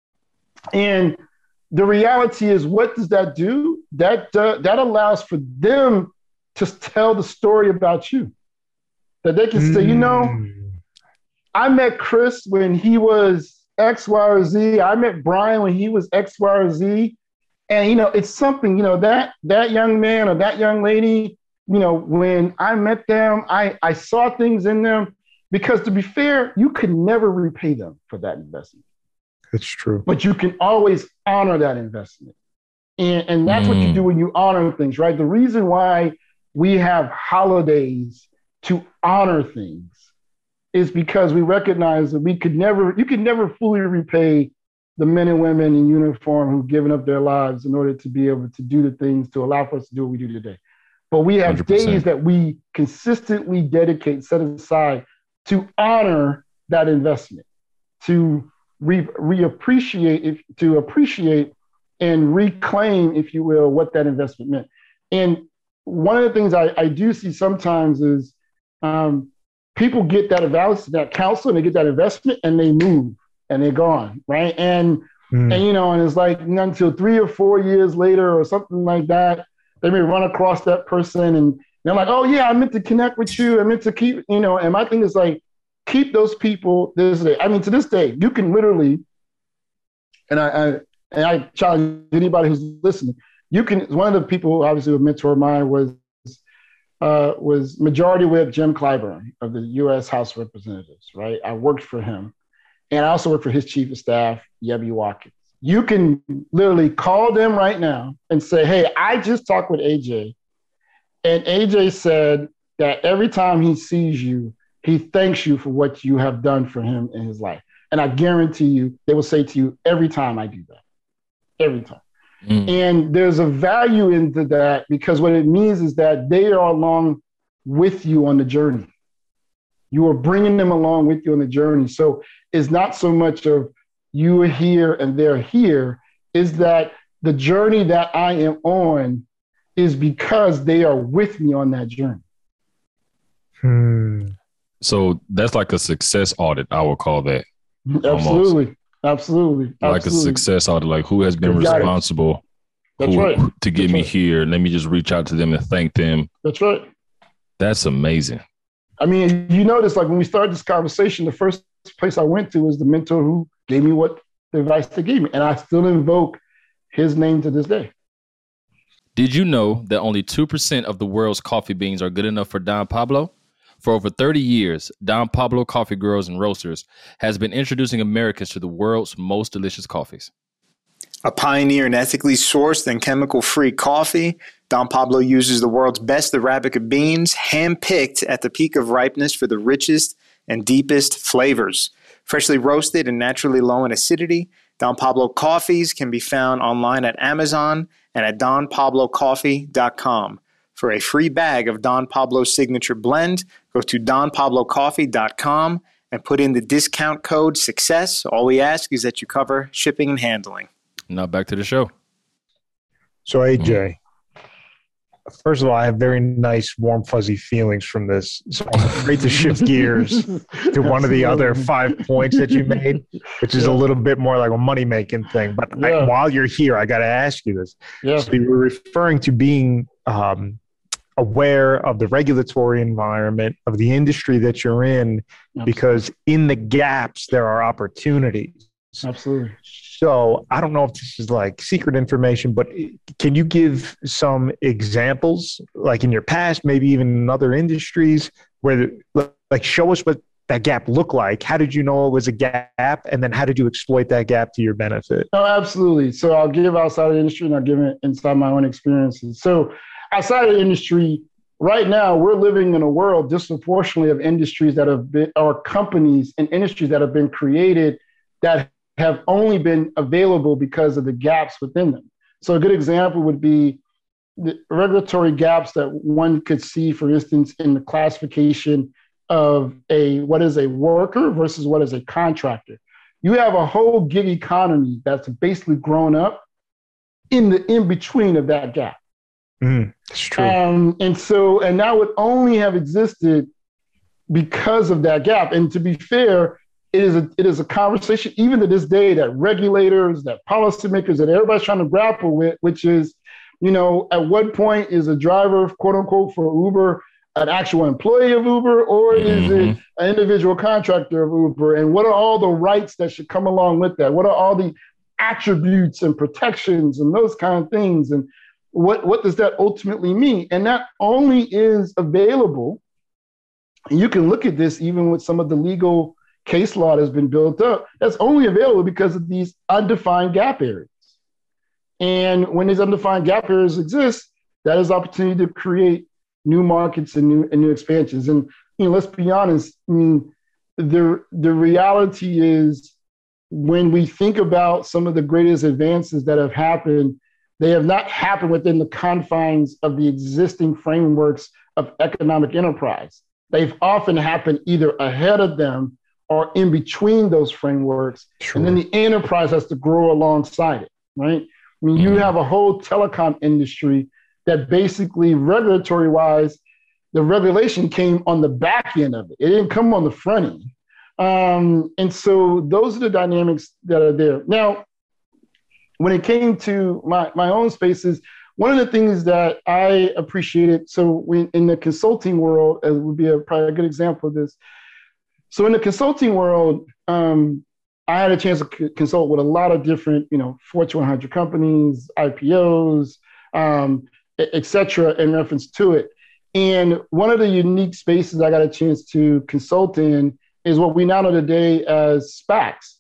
A: And the reality is, what does that do? That uh, that allows for them to tell the story about you. That they can mm. say, you know, I met Chris when he was X, Y, or Z. I met Brian when he was X, Y, or Z. And, you know, it's something, you know, that that young man or that young lady, you know, when I met them, I, I saw things in them because, to be fair, you could never repay them for that investment.
B: That's true.
A: But you can always honor that investment. And, and that's mm. what you do when you honor things, right? The reason why we have holidays to honor things is because we recognize that we could never, you could never fully repay the men and women in uniform who've given up their lives in order to be able to do the things to allow for us to do what we do today. But we have one hundred percent days that we consistently dedicate, set aside to honor that investment, to re- reappreciate, if, to appreciate and reclaim, if you will, what that investment meant. And one of the things I, I do see sometimes is, um, people get that evaluation, that counsel, and they get that investment, and they move, and they're gone, right? And mm. and you know, and it's like until three or four years later, or something like that, they may run across that person, and they're like, "Oh yeah, I meant to connect with you. I meant to keep," you know. And my thing is like, keep those people this day. I mean, to this day, you can literally, and I, I and I challenge anybody who's listening. You can. One of the people, who obviously, a mentor of mine was. Uh, was Majority Whip Jim Clyburn of the U S House of Representatives, right? I worked for him. And I also worked for his chief of staff, Yebby Watkins. You can literally call them right now and say, hey, I just talked with A J. And A J said that every time he sees you, he thanks you for what you have done for him in his life. And I guarantee you, they will say to you every time I do that. Every time. Mm. And there's a value into that because what it means is that they are along with you on the journey. You are bringing them along with you on the journey. So it's not so much of you are here and they're here, is that the journey that I am on is because they are with me on that journey.
B: Hmm.
C: So that's like a success audit, I would call that.
A: Absolutely. Almost. Absolutely.
C: Like
A: Absolutely.
C: a success audit, like who has been responsible
A: That's
C: who,
A: right.
C: to get
A: That's
C: me
A: right.
C: here. Let me just reach out to them and thank them.
A: That's right.
C: That's amazing.
A: I mean, you notice, like when we started this conversation, the first place I went to was the mentor who gave me what the advice they gave me. And I still invoke his name to this day.
D: Did you know that only two percent of the world's coffee beans are good enough for Don Pablo? For over thirty years, Don Pablo Coffee Growers and Roasters has been introducing Americans to the world's most delicious coffees.
E: A pioneer in ethically sourced and chemical-free coffee, Don Pablo uses the world's best Arabica beans, hand-picked at the peak of ripeness for the richest and deepest flavors. Freshly roasted and naturally low in acidity, Don Pablo coffees can be found online at Amazon and at don pablo coffee dot com. For a free bag of Don Pablo's signature blend, go to don pablo coffee dot com and put in the discount code SUCCESS. All we ask is that you cover shipping and handling.
D: Now back to the show.
B: So, A J, first of all, I have very nice, warm, fuzzy feelings from this. So I'm great to shift gears to one of the other five points that you made, which is yeah. a little bit more like a money-making thing. But yeah. I, while you're here, I got to ask you this. Yeah. So you were referring to being um, aware of the regulatory environment of the industry that you're in, Absolutely. Because in the gaps, there are opportunities.
A: Absolutely.
B: So I don't know if this is like secret information, but can you give some examples, like in your past, maybe even in other industries, where like show us what that gap looked like? How did you know it was a gap? And then how did you exploit that gap to your benefit?
A: Oh, absolutely. So I'll give outside of the industry and I'll give it inside my own experiences. So outside of the industry, right now, we're living in a world disproportionately of industries that have been, or companies and industries that have been created that have only been available because of the gaps within them. So a good example would be the regulatory gaps that one could see, for instance, in the classification of a what is a worker versus what is a contractor. You have a whole gig economy that's basically grown up in the in-between of that gap.
B: Mm, that's true.
A: Um, and so, and that would only have existed because of that gap. And to be fair, It is, a, it is a conversation, even to this day, that regulators, that policymakers, that everybody's trying to grapple with, which is, you know, at what point is a driver, quote unquote, for Uber an actual employee of Uber, or is mm-hmm. it an individual contractor of Uber? And what are all the rights that should come along with that? What are all the attributes and protections and those kind of things? And what, what does that ultimately mean? And that only is available, and you can look at this even with some of the legal case law that's been built up, that's only available because of these undefined gap areas. And when these undefined gap areas exist, that is opportunity to create new markets and new and new expansions. And you know, let's be honest, I mean, the the reality is when we think about some of the greatest advances that have happened, they have not happened within the confines of the existing frameworks of economic enterprise. They've often happened either ahead of them or in between those frameworks. Sure. And then the enterprise has to grow alongside it, right? I mean, you have a whole telecom industry that basically regulatory-wise, the regulation came on the back end of it. It didn't come on the front end. Um, and so those are the dynamics that are there. Now, when it came to my, my own spaces, one of the things that I appreciated, so when, in the consulting world, it would be a, probably a good example of this. So in the consulting world, um, I had a chance to c- consult with a lot of different, you know, Fortune one hundred companies, I P Os, um, et cetera, in reference to it. And one of the unique spaces I got a chance to consult in is what we now know today as SPACs,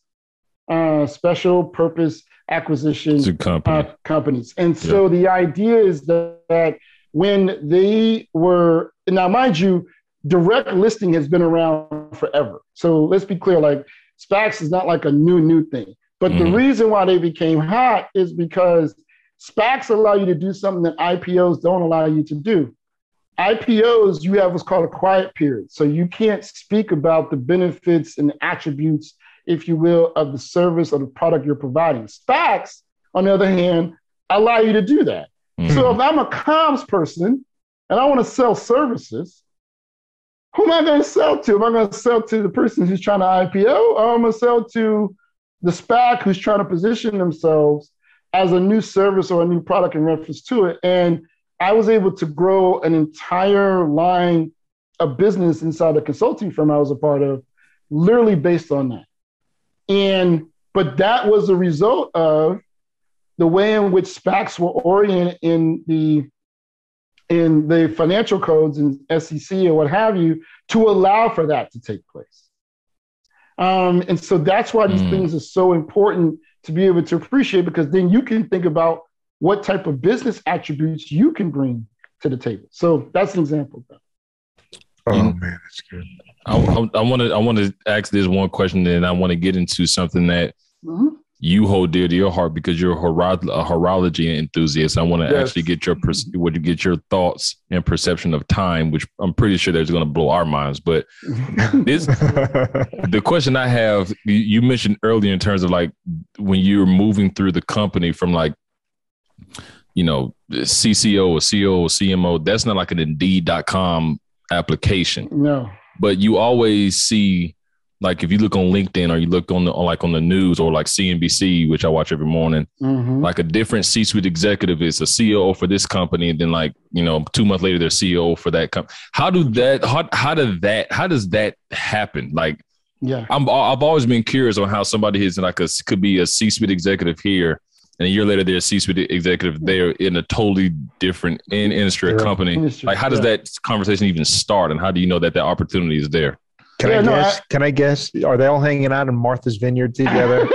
A: uh, special purpose acquisition
C: company.
A: uh, companies. And so yeah. the idea is that, that when they were, now mind you, direct listing has been around forever. So let's be clear, like SPACs is not like a new, new thing. But mm-hmm. the reason why they became hot is because SPACs allow you to do something that I P Os don't allow you to do. I P Os, you have what's called a quiet period. So you can't speak about the benefits and the attributes, if you will, of the service or the product you're providing. SPACs, on the other hand, allow you to do that. Mm-hmm. So if I'm a comms person and I want to sell services, who am I going to sell to? Am I going to sell to the person who's trying to I P O, or am I going to sell to the SPAC who's trying to position themselves as a new service or a new product in reference to it? And I was able to grow an entire line of business inside the consulting firm I was a part of, literally based on that. And, but that was a result of the way in which SPACs were oriented in the in the financial codes and S E C or what have you, to allow for that to take place. Um, and so that's why these mm. things are so important to be able to appreciate, because then you can think about what type of business attributes you can bring to the table. So that's an example of that.
B: Oh mm. man, that's good.
C: I want to I want to ask this one question, and I want to get into something that mm-hmm. you hold dear to your heart because you're a, horo- a horology enthusiast. I want to
A: Yes.
C: actually get your pers- what you get your thoughts and perception of time, which I'm pretty sure that's going to blow our minds. But this, the question I have, you, you mentioned earlier in terms of like when you're moving through the company from like, you know, C C O or C O O or C M O, that's not like an Indeed dot com application.
A: No.
C: But you always see, like if you look on LinkedIn or you look on the on like on the news or like C N B C, which I watch every morning,
A: Mm-hmm.
C: like a different C-suite executive is a C O O for this company, and then like you know two months later they're C E O for that company. How do that? How how does that? How does that happen? Like,
A: Yeah.
C: I'm I've always been curious on how somebody is like a could be a C-suite executive here, and a year later they're a C-suite executive there in a totally different in industry or company.
A: Industry,
C: Like, how does
A: yeah.
C: that conversation even start, and how do you know that that opportunity is there?
B: Can
A: Yeah,
B: I
A: no,
B: guess?
A: I-
B: Can I guess? Are they all hanging out in Martha's Vineyard together?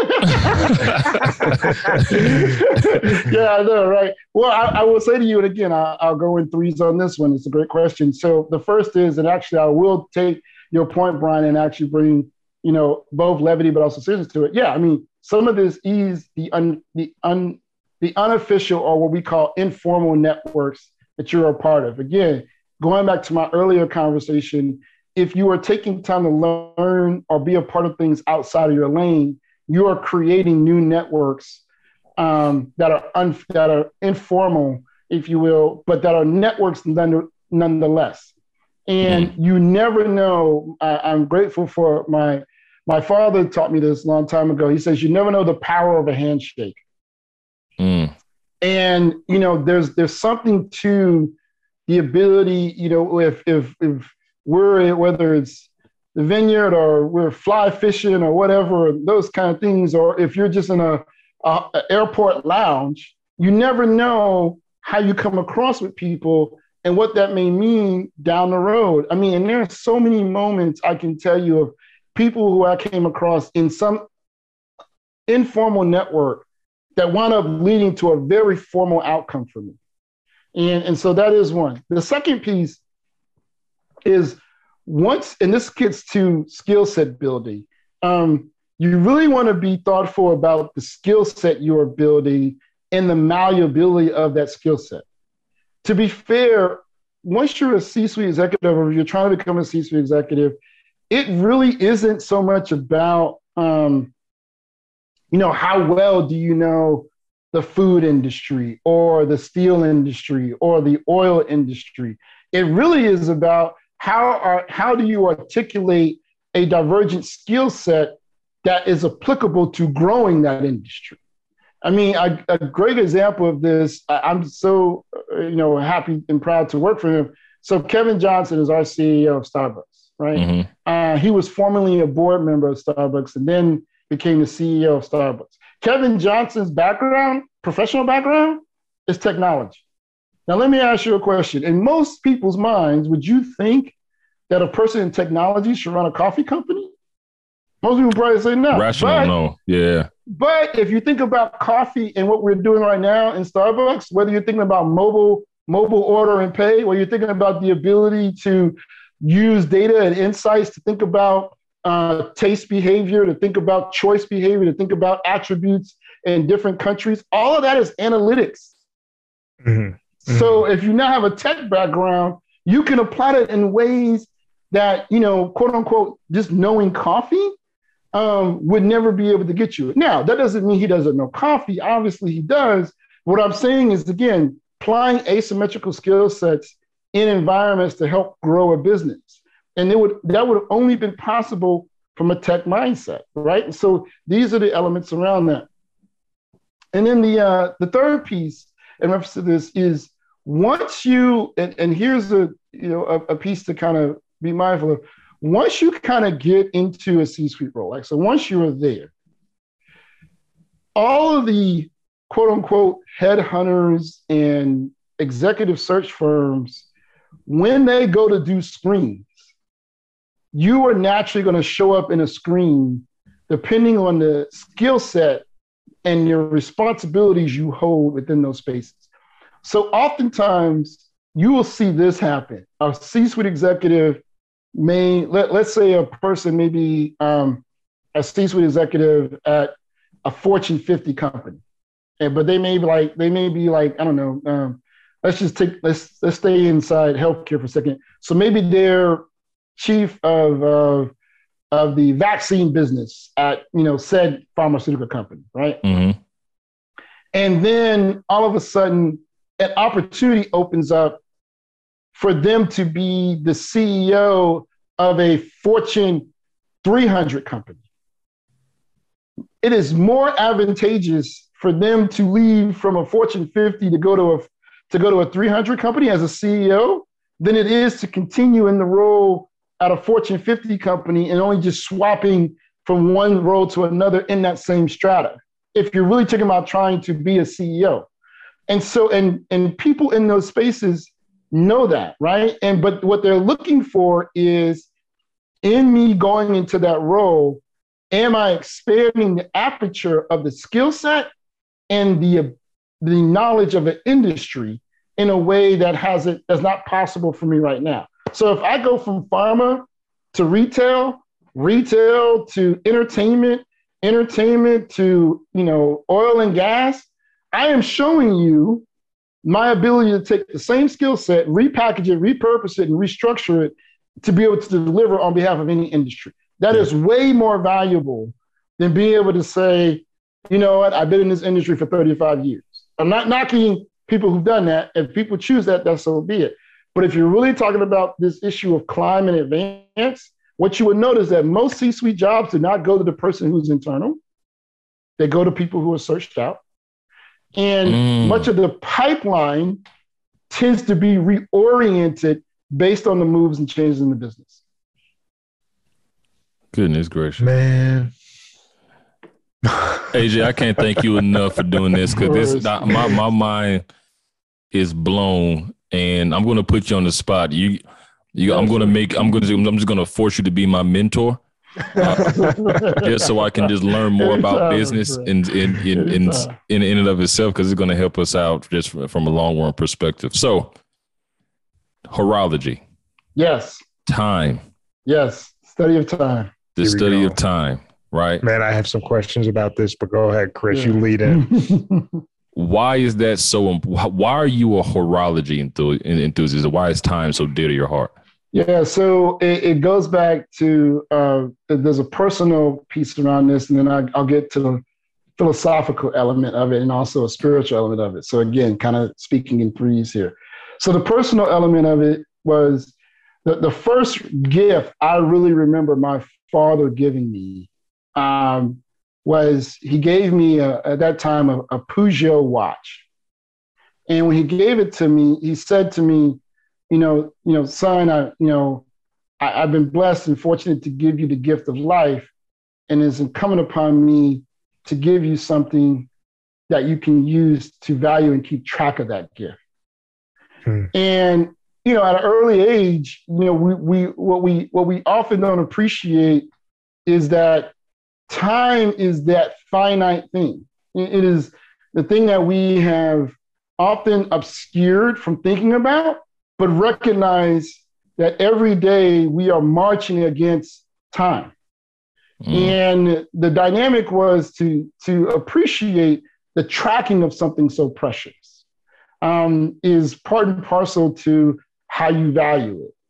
A: Yeah, I know, right? Well, I, I will say to you, and again, I, I'll go in threes on this one. It's a great question. So the first is, and actually, I will take your point, Brian, and actually bring you know both levity but also seriousness to it. Yeah, I mean, some of this is the un, the un, the unofficial or what we call informal networks that you're a part of. Again, going back to my earlier conversation, if you are taking time to learn or be a part of things outside of your lane, you are creating new networks um, that are un, that are informal, if you will, but that are networks none, nonetheless. And mm-hmm. you never know. Uh, I'm grateful for my my father taught me this a long time ago. He says you never know the power of a handshake.
C: Mm.
A: And you know, there's there's something to the ability. You know, if if if we're whether it's the vineyard or we're fly fishing or whatever, those kind of things, or if you're just in a, a, a airport lounge, you never know how you come across with people and what that may mean down the road. I mean, and there are so many moments I can tell you of people who I came across in some informal network that wound up leading to a very formal outcome for me. And, and so that is one. The second piece is once, and this gets to skill set building, um, you really want to be thoughtful about the skill set you are building and the malleability of that skill set. To be fair, once you're a C-suite executive or you're trying to become a C-suite executive, it really isn't so much about, um, you know, how well do you know the food industry or the steel industry or the oil industry. It really is about how are how do you articulate a divergent skill set that is applicable to growing that industry. I mean, I, a great example of this, I, I'm so, you know, happy and proud to work for him. So Kevin Johnson is our C E O of Starbucks, right? Mm-hmm. Uh, he was formerly a board member of Starbucks and then became the C E O of Starbucks. Kevin Johnson's background, professional background, is technology. Now, let me ask you a question. In most people's minds, would you think that a person in technology should run a coffee company? Most people probably say no.
C: Rational,
A: but,
C: no. Yeah.
A: But if you think about coffee and what we're doing right now in Starbucks, whether you're thinking about mobile, mobile order and pay, or you're thinking about the ability to use data and insights to think about uh, taste behavior, to think about choice behavior, to think about attributes in different countries, all of that is analytics. Mm-hmm. Mm-hmm. So if you now have a tech background, you can apply that in ways that, you know, quote unquote, just knowing coffee um, would never be able to get you. Now, that doesn't mean he doesn't know coffee. Obviously he does. What I'm saying is, again, applying asymmetrical skill sets in environments to help grow a business. And it would that would have only been possible from a tech mindset, right? And so these are the elements around that. And then the uh, the third piece in reference to this is once you, and, and here's a, you know, a, a piece to kind of be mindful of, once you kind of get into a C-suite role, like, so once you're there, all of the quote unquote headhunters and executive search firms, when they go to do screens, you are naturally going to show up in a screen depending on the skill set and your responsibilities you hold within those spaces. So oftentimes you will see this happen. A C-suite executive may, let, let's say a person may be um, a C-suite executive at a Fortune fifty company. And, but they may be like, they may be like, I don't know, um, let's just take, let's, let's stay inside healthcare for a second. So maybe they're chief of, uh, of the vaccine business at, you know, said pharmaceutical company, right?
C: Mm-hmm.
A: And then all of a sudden, an opportunity opens up for them to be the C E O of a Fortune three hundred company. It is more advantageous for them to leave from a Fortune fifty to go to a to go to a three hundred company as a C E O than it is to continue in the role at a Fortune fifty company and only just swapping from one role to another in that same strata, if you're really talking about trying to be a C E O. And so, and, and people in those spaces know that, right? And, but what they're looking for is, in me going into that role, am I expanding the aperture of the skill set and the, the knowledge of the industry in a way that has it, that's not possible for me right now. So if I go from pharma to retail, retail to entertainment, entertainment to, you know, oil and gas, I am showing you my ability to take the same skill set, repackage it, repurpose it, and restructure it to be able to deliver on behalf of any industry. That is way more valuable than being able to say, you know what, I've been in this industry for thirty-five years. I'm not knocking people who've done that. If people choose that, that's so be it. But if you're really talking about this issue of climb and advance, what you would notice is that most C-suite jobs do not go to the person who's internal. They go to people who are searched out. And mm. much of the pipeline tends to be reoriented based on the moves and changes in the business.
C: Goodness gracious.
B: Man.
C: A J, I can't thank you enough for doing this, because this my, my mind is blown, and I'm going to put you on the spot. You, you, I'm going to make, I'm going to, I'm just going to force you to be my mentor. Uh, just so I can just learn more about business in in in in, in, in and of itself, because it's going to help us out just from, from a long run perspective. So, horology.
A: Yes.
C: Time.
A: Yes. Study of time.
C: The
B: Here
C: study of time, right?
B: Man, I have some questions about this, but go ahead, Chris. Yeah. You lead in.
C: Why is that so important? Why are you a horology enthusiast? Why is time so dear to your heart?
A: Yeah, so it, it goes back to, uh, there's a personal piece around this, and then I, I'll get to the philosophical element of it and also a spiritual element of it. So again, kind of speaking in threes here. So the personal element of it was the, the first gift I really remember my father giving me um, was he gave me, a, at that time, a, a Peugeot watch. And when he gave it to me, he said to me, you know, you know, son, I, you know, I, I've been blessed and fortunate to give you the gift of life, and it's incumbent upon me to give you something that you can use to value and keep track of that gift. Hmm. And, you know, at an early age, you know, we, we, what we, what we often don't appreciate is that time is that finite thing. It is the thing that we have often obscured from thinking about, but recognize that every day we are marching against time. Mm. And the dynamic was to, to appreciate the tracking of something so precious um, is part and parcel to how you value it,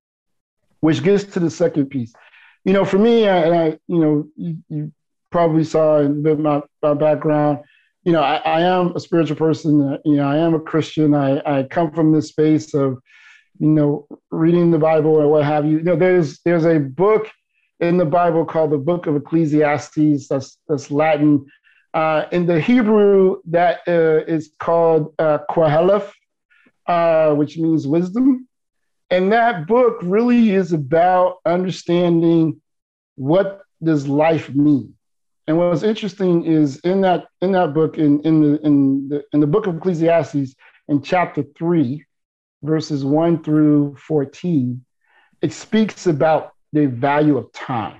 A: which gets to the second piece. You know, for me, I, and I, you know, you, you probably saw in my, my background, you know, I, I am a spiritual person. You know, I am a Christian. I, I come from this space of, you know, reading the Bible or what have you. You know, there's there's a book in the Bible called the Book of Ecclesiastes. That's that's Latin. Uh, in the Hebrew, that uh, is called uh, Qoheleth, uh, which means wisdom. And that book really is about understanding what does life mean. And what's interesting is in that in that book, in in the in the in the Book of Ecclesiastes, in chapter three, verses one through fourteen, it speaks about the value of time.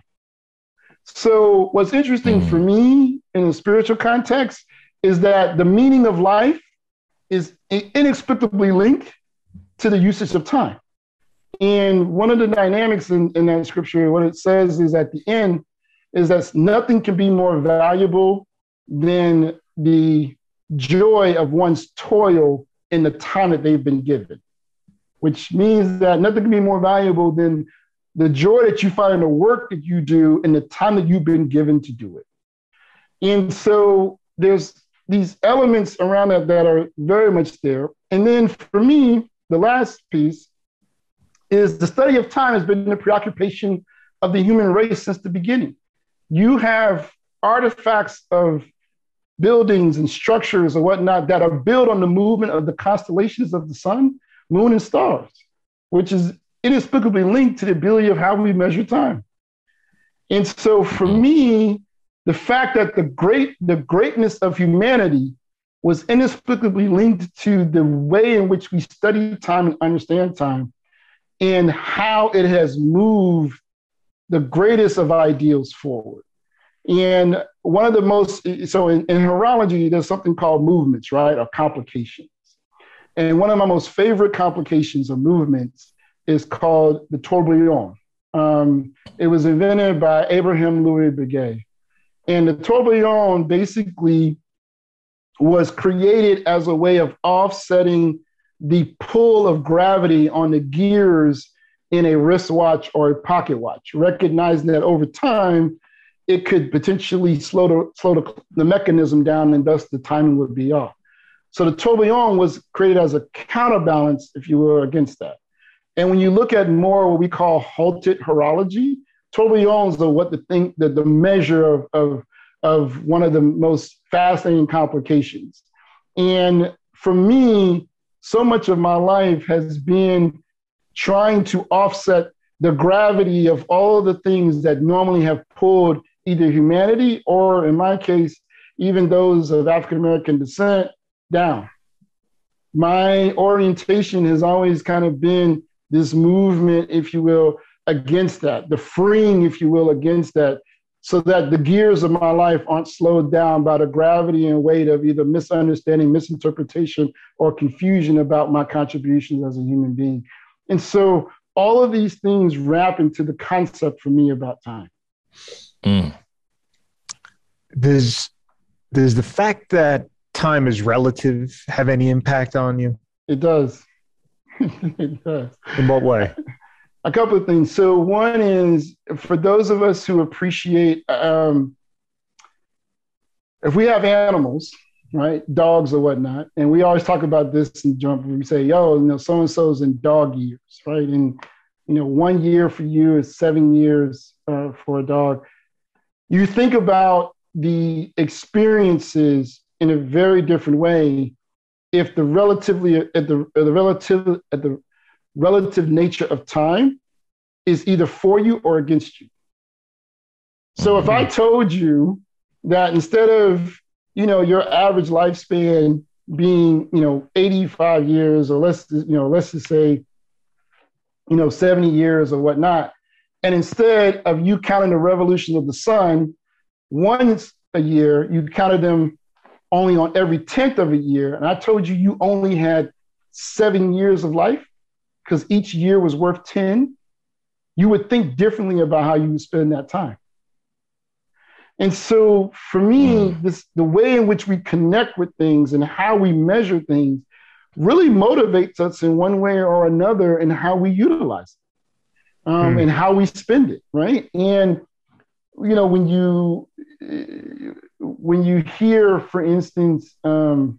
A: So what's interesting mm. for me in a spiritual context is that the meaning of life is inexplicably linked to the usage of time. And one of the dynamics in, in that scripture, what it says is at the end, is that nothing can be more valuable than the joy of one's toil in the time that they've been given, which means that nothing can be more valuable than the joy that you find in the work that you do and the time that you've been given to do it. And so there's these elements around that that are very much there. And then for me, the last piece is the study of time has been the preoccupation of the human race since the beginning. You have artifacts of buildings and structures or whatnot that are built on the movement of the constellations of the sun, moon, and stars, which is inexplicably linked to the ability of how we measure time. And so for me, the fact that the great, the greatness of humanity was inexplicably linked to the way in which we study time and understand time and how it has moved the greatest of ideals forward. And one of the most, so in, in horology, there's something called movements, right, or complications. And one of my most favorite complications or movements is called the tourbillon. Um, it was invented by Abraham Louis Breguet. And the tourbillon basically was created as a way of offsetting the pull of gravity on the gears in a wristwatch or a pocket watch, recognizing that over time, it could potentially slow the, slow the, the mechanism down and thus the timing would be off. So the tourbillon was created as a counterbalance, if you will, against that. And when you look at more what we call halted horology, tourbillons are what the thing, the, the measure of, of, of one of the most fascinating complications. And for me, so much of my life has been trying to offset the gravity of all of the things that normally have pulled either humanity or, in my case, even those of African-American descent down. My orientation has always kind of been this movement, if you will, against that, the freeing, if you will, against that, so that the gears of my life aren't slowed down by the gravity and weight of either misunderstanding, misinterpretation, or confusion about my contributions as a human being. And so all of these things wrap into the concept for me about time.
B: Mm. Does, does the fact that time is relative have any impact on you?
A: It does. It does.
B: In what way?
A: A couple of things. So one is for those of us who appreciate, um, if we have animals, right, dogs or whatnot, and we always talk about this and jump, we say, yo, you know, so-and-so's in dog years, right? And, you know, one year for you is seven years uh, for a dog. You think about the experiences in a very different way if the relatively at the, at the relative at the relative nature of time is either for you or against you. So if I told you that instead of, you know, your average lifespan being, you know, eighty-five years, or let's, you know, let's just say, you know, seventy years or whatnot, and instead of you counting the revolution of the sun once a year, you counted them only on every tenth of a year, and I told you you only had seven years of life because each year was worth ten, you would think differently about how you would spend that time. And so for me, this, the way in which we connect with things and how we measure things really motivates us in one way or another in how we utilize it um, mm. and how we spend it, right? And, you know, when you, when you hear, for instance, um,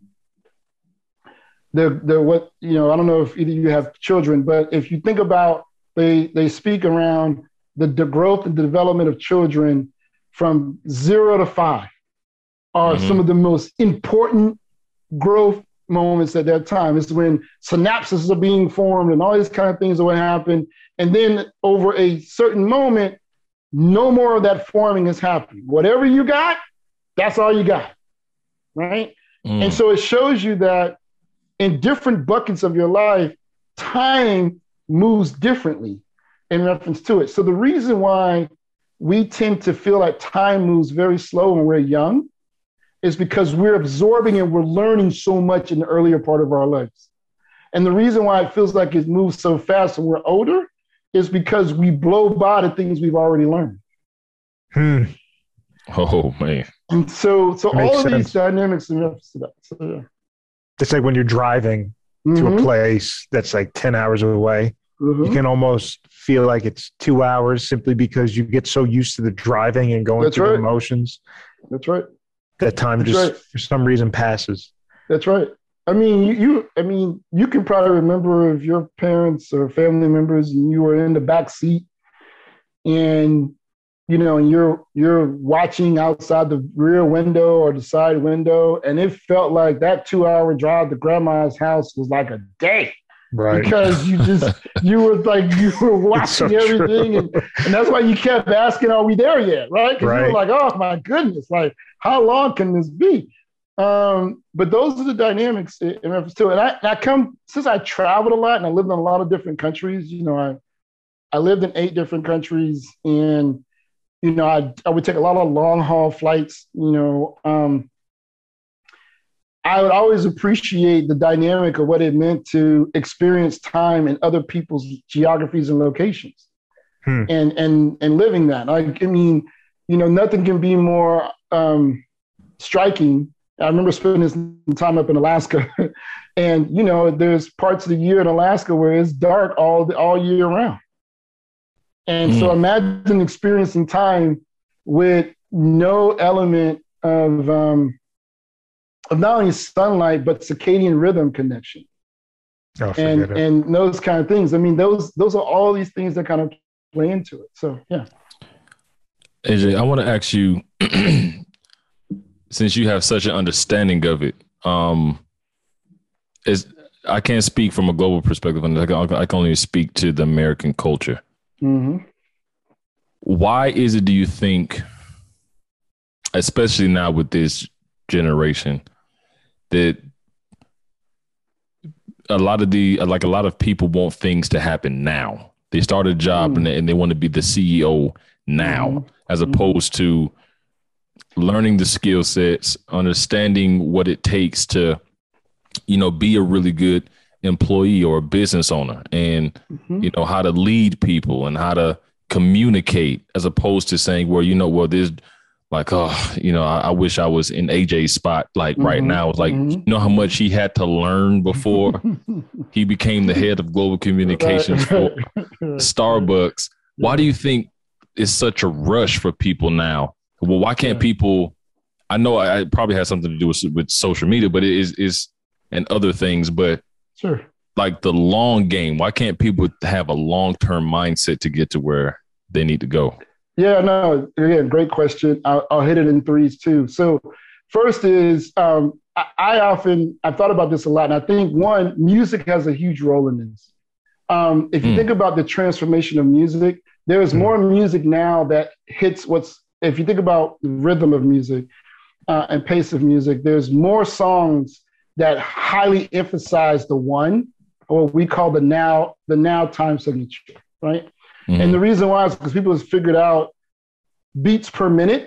A: the, the what, you know, I don't know if either you have children, but if you think about, they, they speak around the, the growth and development of children from zero to five are mm-hmm. some of the most important growth moments at that time. It's when synapses are being formed and all these kind of things that would happen. And then over a certain moment, no more of that forming is happening. Whatever you got, that's all you got, right? Mm. And so it shows you that in different buckets of your life, time moves differently in reference to it. So the reason why we tend to feel like time moves very slow when we're young is because we're absorbing and we're learning so much in the earlier part of our lives. And the reason why it feels like it moves so fast when we're older is because we blow by the things we've already learned.
C: Hmm. Oh, man.
A: And so, so all of
B: sense.
A: these dynamics in reference to that. So, yeah.
B: It's like when you're driving
A: Mm-hmm.
B: to a place that's like ten hours away,
A: Mm-hmm.
B: you can almost feel like it's two hours simply because you get so used to the driving and going
A: That's
B: through
A: right.
B: the motions
A: That's right.
B: that time
A: That's
B: just
A: right.
B: for some reason passes.
A: That's right. I mean, you, you, I mean, you can probably remember if your parents or family members and you were in the back seat and, you know, and you're, you're watching outside the rear window or the side window. And it felt like that two hour drive to grandma's house was like a day.
B: Right.
A: Because you just, you were like, you were watching
B: so
A: everything. And, and that's why you kept asking, are we there yet? Right. Because
B: Right.
A: you were like, oh my goodness, like how long can this be? Um, but those are the dynamics in in reference to it. And I, and I come, since I traveled a lot and I lived in a lot of different countries, you know, I, I lived in eight different countries and, you know, I, I would take a lot of long haul flights, you know, um, I would always appreciate the dynamic of what it meant to experience time in other people's geographies and locations
B: Hmm.
A: and, and, and living that. Like, I mean, you know, nothing can be more um, striking. I remember spending some time up in Alaska and, you know, there's parts of the year in Alaska where it's dark all, all year round. And
C: Mm.
A: so imagine experiencing time with no element of, um, of not only sunlight, but circadian rhythm connection
B: Oh, forget
A: and,
B: it.
A: and those kind of things. I mean, those, those are all these things that kind of play into it. So, yeah.
C: A J, I want to ask you, since you have such an understanding of it, um, is I can't speak from a global perspective, and I can, I can only speak to the American culture.
A: Mm-hmm.
C: Why is it, do you think, especially now with this generation, that a lot of the, like a lot of people want things to happen now? They start a job
A: Mm.
C: and, they, and they want to be the C E O now,
A: Mhm.
C: as opposed to learning the skill sets, understanding what it takes to, you know, be a really good employee or a business owner, and,
A: Mhm.
C: you know, how to lead people and how to communicate, as opposed to saying, well, you know, well, there's like, oh, you know, I, I wish I was in A J's spot. Like right
A: Mhm.
C: now, it's like,
A: Mhm.
C: you know how much he had to learn before he became the head of global communications for Starbucks. Why do you think it's such a rush for people now? Well, why can't
A: Yeah.
C: people, I know I, it probably has something to do with, with social media, but it is, is, and other things, but
A: Sure.
C: like the long game, why can't people have a long-term mindset to get to where they need to go?
A: Yeah, no, again, great question. I'll, I'll hit it in threes too. So first is, um, I, I often, I've thought about this a lot, and I think one, music has a huge role in this. Um, if you
C: Mm.
A: think about the transformation of music, there's
B: Mm.
A: more music now that hits what's, if you think about the rhythm of music uh, and pace of music, there's more songs that highly emphasize the one, or what we call the now, the now time signature, right?
C: Mhm.
A: And the reason why is because people have figured out beats per minute,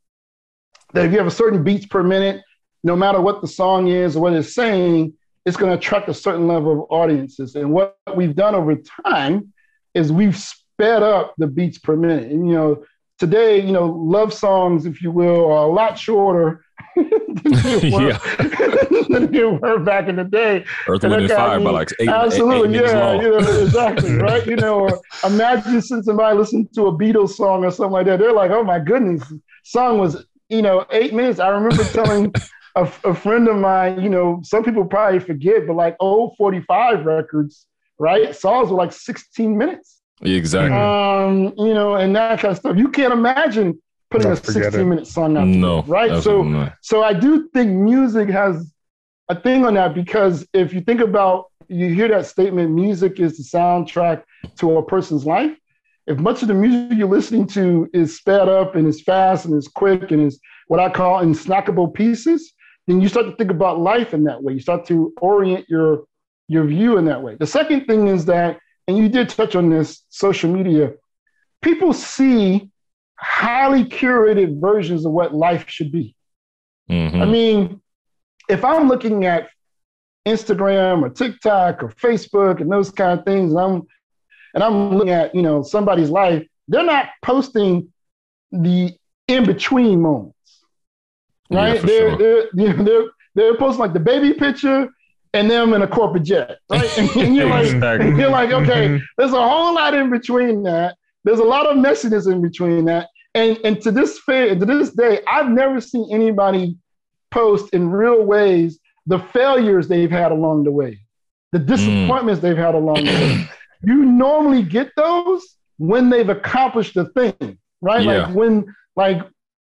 A: that if you have a certain beats per minute, no matter what the song is or what it's saying, it's going to attract a certain level of audiences. And what we've done over time is we've sped up the beats per minute. And, you know, today, you know, love songs, if you will, are a lot shorter than, they were, than they were back in the day.
C: Earth,
A: And
C: Wind, and
A: okay, I
C: Fire by
A: mean,
C: like eight,
A: absolutely,
C: eight, eight minutes
A: yeah,
C: long.
A: you know, exactly, right? You know, or imagine since somebody listened to a Beatles song or something like that, they're like, "Oh my goodness, song was, you know, eight minutes." I remember telling a, a friend of mine, you know, some people probably forget, but like old forty-five records, right? Songs were like sixteen minutes,
C: Exactly.
A: um, you know, and that kind of stuff. You can't imagine putting
B: No,
A: a
B: forget it.
A: sixteen-minute song out,
C: No,
A: there, right? So.
C: absolutely not.
A: So I do think music has a thing on that, because if you think about, you hear that statement, music is the soundtrack to a person's life. If much of the music you're listening to is sped up and is fast and is quick and is what I call in snackable pieces, then you start to think about life in that way. You start to orient your, your view in that way. The second thing is that, and you did touch on this, social media, people see highly curated versions of what life should be.
C: Mhm.
A: I mean, if I'm looking at Instagram or TikTok or Facebook and those kind of things, and I'm and I'm looking at, you know, somebody's life, they're not posting the in-between moments. right?
C: Yeah, for
A: they're,
C: sure.
A: they're, you know, they're, they're posting like the baby picture and them in a corporate jet, right? And you're like,
C: Exactly.
A: you're like, okay,
B: Mhm.
A: there's a whole lot in between that. There's a lot of messiness in between that. And, and to this fa- to this day, I've never seen anybody post in real ways the failures they've had along the way, the disappointments mm. they've had along the way. You normally get those when they've accomplished a thing, right?
C: Yeah.
A: Like when, like,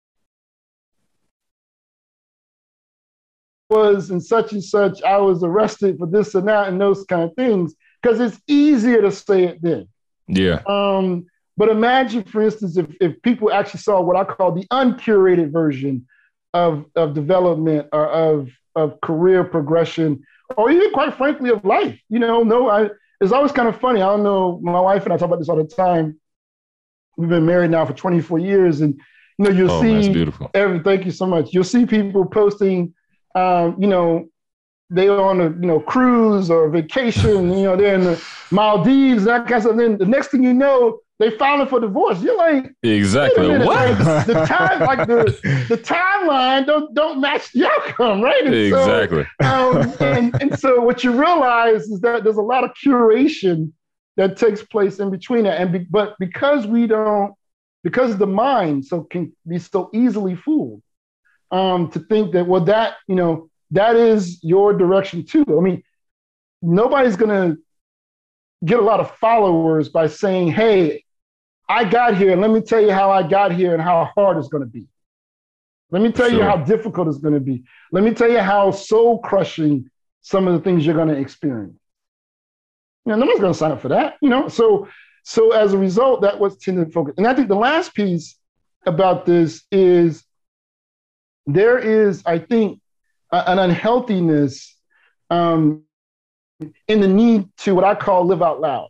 A: was and such and such, I was arrested for this and that and those kind of things, because it's easier to say it then.
C: Yeah.
A: Um, but imagine, for instance, if, if people actually saw what I call the uncurated version of, of development or of, of career progression, or even quite frankly of life. You know, no, I it's always kind of funny. I don't know, my wife and I talk about this all the time. We've been married now for twenty-four years, and you know, you'll
C: oh,
A: see
C: that's beautiful.
A: Every, thank you so much. You'll see people posting, um, you know, they are on a you know cruise or vacation, you know, they're in the Maldives, that kind of stuff. And then the next thing you know, they filing for divorce. You're like,
C: exactly
A: what?
C: Like,
A: the time, like the the timeline don't don't match the outcome, right? And
C: exactly.
A: So, um, and and so what you realize is that there's a lot of curation that takes place in between that, and be, but because we don't, because the mind so can be so easily fooled, um, to think that well that you know that is your direction too. I mean, nobody's gonna get a lot of followers by saying, hey, I got here, and let me tell you how I got here and how hard it's going to be. Let me tell sure. you how difficult it's going to be. Let me tell you how soul-crushing some of the things you're going to experience. You know, nobody's going to sign up for that, you know? So, so as a result, that was tended to focus. And I think the last piece about this is there is, I think, a, an unhealthiness um, in the need to what I call live out loud.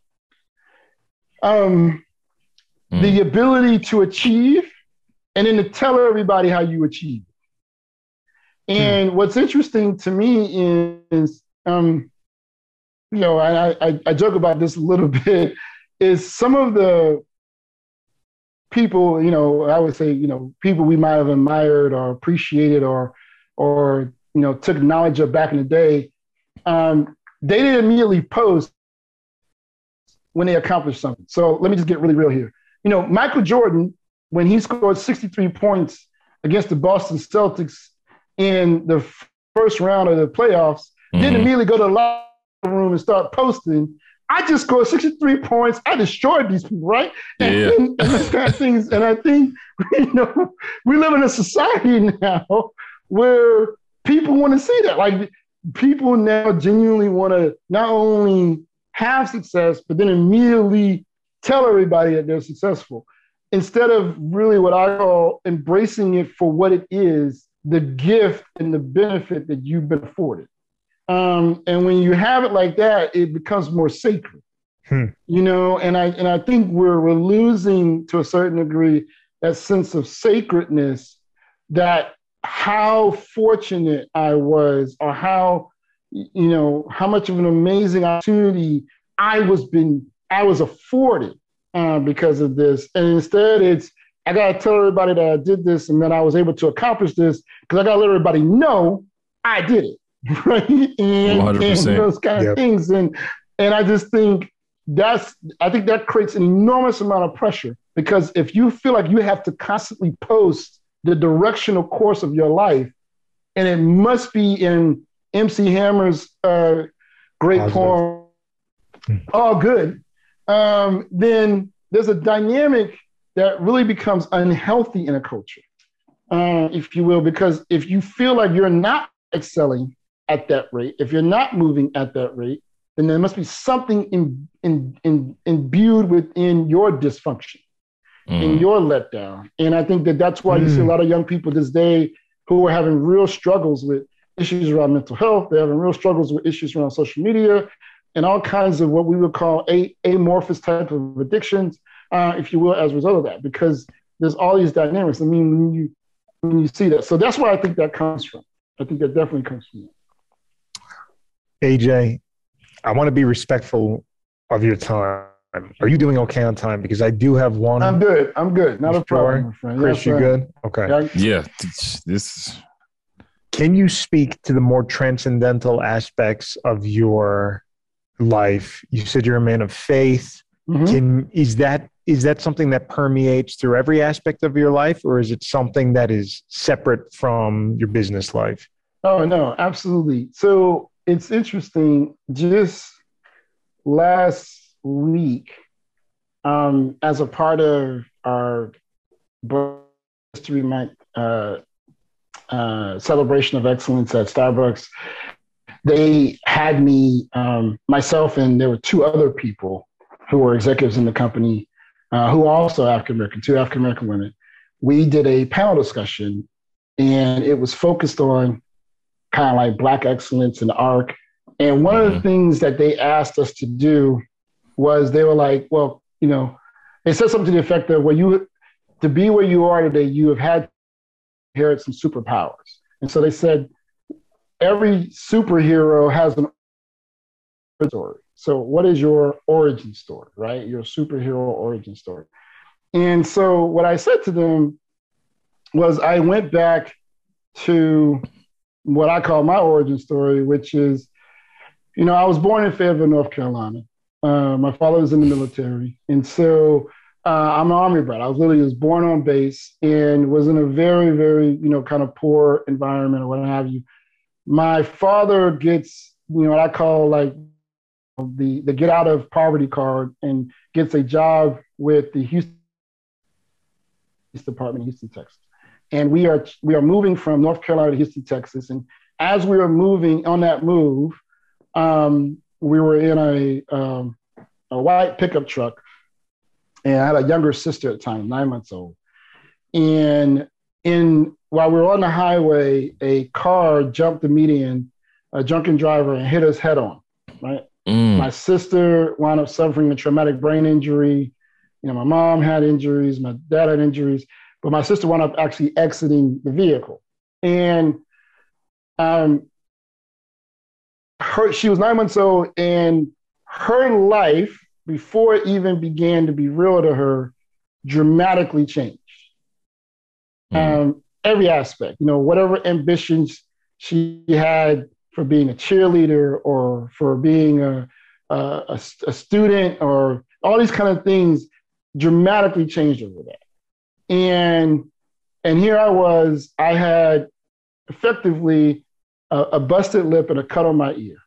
A: Um, mm. The ability to achieve and then to tell everybody how you achieve. And mm. what's interesting to me is, um, you know, I, I, I joke about this a little bit, is some of the people, you know, I would say, you know, people we might have admired or appreciated or, or, you know, took knowledge of back in the day, um, they didn't immediately post when they accomplished something. So let me just get really real here. You know, Michael Jordan, when he scored sixty-three points against the Boston Celtics in the first round of the playoffs, mm-hmm. didn't immediately go to the locker room and start posting, I just scored sixty-three points. I destroyed these people, right? And,
C: yeah.
A: and, and those kind of things. And I think, you know, we live in a society now where people want to see that. Like, people now genuinely want to not only have success, but then immediately tell everybody that they're successful, instead of really what I call embracing it for what it is, the gift and the benefit that you've been afforded. Um, and when you have it like that, it becomes more sacred, hmm. you know, and I, and I think we're, we're losing to a certain degree that sense of sacredness, that how fortunate I was, or how, you know, how much of an amazing opportunity I was been, I was afforded uh, because of this. And instead it's, I got to tell everybody that I did this and that I was able to accomplish this because I got to let everybody know I did it. Right. And,
C: one hundred percent.
A: and those kind of yep. things. And, and I just think that's, I think that creates an enormous amount of pressure, because if you feel like you have to constantly post the directional course of your life, and it must be in M C Hammer's uh, great Positive. poem, All Good, um, then there's a dynamic that really becomes unhealthy in a culture, uh, if you will, because if you feel like you're not excelling at that rate, if you're not moving at that rate, then there must be something in, in, in, imbued within your dysfunction, mm. in your letdown. And I think that that's why mm. you see a lot of young people this day who are having real struggles with issues around mental health. They're having real struggles with issues around social media and all kinds of what we would call a, amorphous type of addictions, uh, if you will, as a result of that, because there's all these dynamics. I mean, when you, when you see that. So that's where I think that comes from. I think that definitely comes from that.
B: A J, I want to be respectful of your time. Are you doing okay on time? Because I do have one.
A: I'm good. I'm good. Not a problem, my friend.
B: Chris, you good? Okay.
C: Yeah, this
B: Can you speak to the more transcendental aspects of your life? You said you're a man of faith. Mm-hmm. Can is that is that something that permeates through every aspect of your life, or is it something that is separate from your business life?
A: Oh, no, absolutely. So it's interesting. Just last week, um, as a part of our History Month uh, uh, celebration of excellence at Starbucks, they had me, um, myself, and there were two other people who were executives in the company uh, who are also African-American, two African-American women. We did a panel discussion, and it was focused on kind of like Black excellence in the ARC. And one mm-hmm. of the things that they asked us to do was they were like, well, you know, they said something to the effect of, well, you, to be where you are today, you have had to inherit some superpowers. And so they said, every superhero has an origin story. So what is your origin story, right? Your superhero origin story. And so what I said to them was I went back to what I call my origin story, which is, you know, I was born in Fayetteville, North Carolina. Uh, my father was in the military. And so uh, I'm an Army brat. I was literally was born on base and was in a very, very, you know, kind of poor environment or what have you. My father gets, you know, what I call like the, the get out of poverty card and gets a job with the Houston Police Department, Houston, Texas. And we are we are moving from North Carolina to Houston, Texas. And as we were moving on that move, um, we were in a um, a white pickup truck, and I had a younger sister at the time, nine months old. And in while we were on the highway, a car jumped the median, a drunken driver, and hit us head on. Right, mm. My sister wound up suffering a traumatic brain injury. You know, my mom had injuries, my dad had injuries. But my sister wound up actually exiting the vehicle. And um, her, she was nine months old, and her life, before it even began to be real to her, dramatically changed. Mm. Um, every aspect, you know, whatever ambitions she had for being a cheerleader or for being a, a, a student or all these kind of things dramatically changed over that. And and here I was, I had effectively a, a busted lip and a cut on my ear.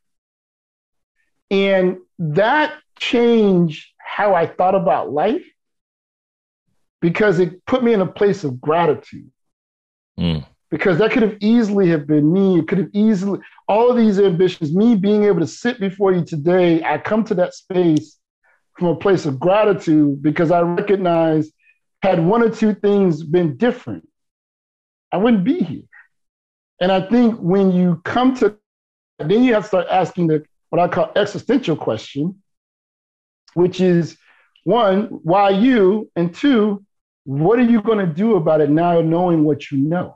A: And that changed how I thought about life because it put me in a place of gratitude. Mm. Because that could have easily have been me. It could have easily, all of these ambitions, me being able to sit before you today, I come to that space from a place of gratitude because I recognize had one or two things been different, I wouldn't be here. And I think when you come to, then you have to start asking the what I call existential question, which is one, why you? And two, what are you going to do about it now knowing what you know?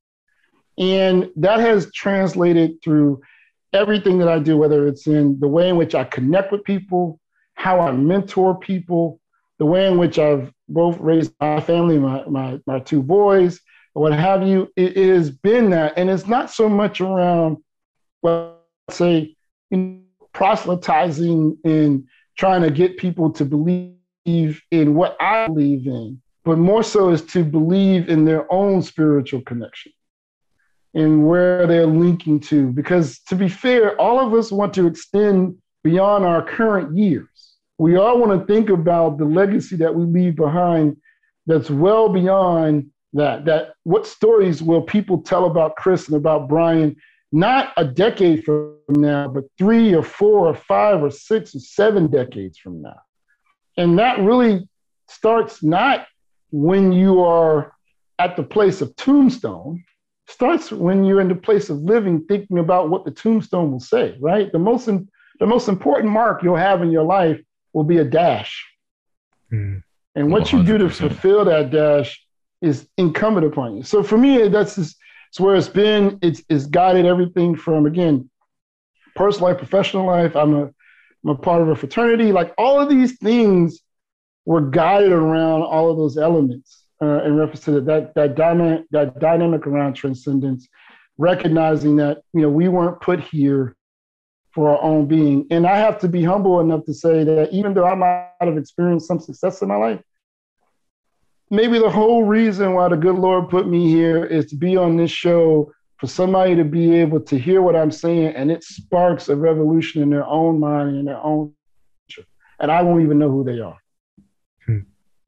A: And that has translated through everything that I do, whether it's in the way in which I connect with people, how I mentor people, the way in which I've both raised my family, my, my, my two boys, or what have you. It, it has been that. And it's not so much around, well, say, you know, proselytizing and trying to get people to believe in what I believe in, but more so is to believe in their own spiritual connection and where they're linking to. Because to be fair, all of us want to extend beyond our current years. We all want to think about the legacy that we leave behind that's well beyond that. That what stories will people tell about Chris and about Brian, not a decade from now, but three or four or five or six or seven decades from now. And that really starts not when you are at the place of tombstone, starts when you're in the place of living, thinking about what the tombstone will say, right? The most, the most important mark you'll have in your life will be a dash. Mm. And what one hundred percent. You do to fulfill that dash is incumbent upon you. So for me, that's just, it's where it's been. It's, it's guided everything from, again, personal life, professional life. I'm a, I'm a part of a fraternity. Like all of these things were guided around all of those elements uh, in reference to that, that, dynamic, that dynamic around transcendence. recognizing that, you know, we weren't put here for our own being. And I have to be humble enough to say that even though I might have experienced some success in my life, maybe the whole reason why the good Lord put me here is to be on this show for somebody to be able to hear what I'm saying, and it sparks a revolution in their own mind and their own future. And I won't even know who they are.
B: Hmm.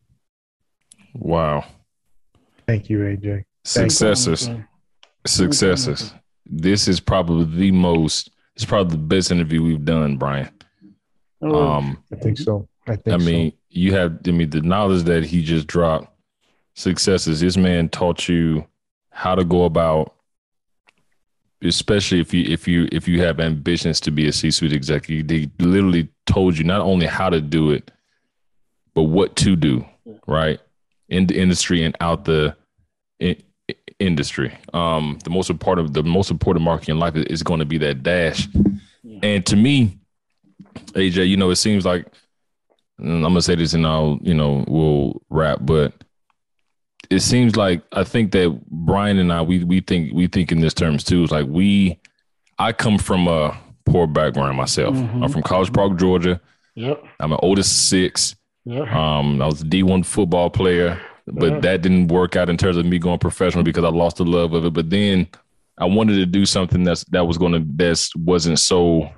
C: Wow.
B: Thank you, A J.
C: Successes. Successes. This is probably the most, it's probably the best interview we've done, Brian.
B: Um, I think so. I think
C: I mean,
B: so.
C: you have, I mean, the knowledge that he just dropped, successes. This man taught you how to go about, especially if you if you if you have ambitions to be a C-suite executive. They literally told you not only how to do it, but what to do, right, in the industry and out the in, industry. Um, the most important the most important market in life is, is going to be that dash. Yeah. And to me, A J, you know, it seems like, I'm gonna say this and I'll, you know, we'll wrap, but it seems like I think that Brian and I, we we think we think in this terms too. It's like we, I come from a poor background myself. Mm-hmm. I'm from College Park, Georgia.
A: Yep.
C: I'm an oldest of six.
A: Yep.
C: Um, I was a D one football player, but yep. that didn't work out in terms of me going professional because I lost the love of it. But then I wanted to do something that's that was going to that wasn't so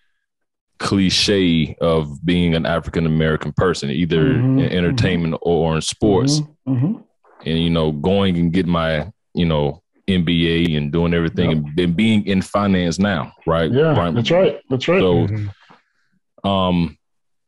C: cliche of being an African American person, either mm-hmm. in entertainment mm-hmm. or in sports. Mm-hmm. Mm-hmm. And, you know, going and get my, you know, M B A and doing everything yep. and, and being in finance now, right?
A: Yeah,
C: Brian?
A: that's right. That's right.
C: So,
B: mm-hmm.
C: um,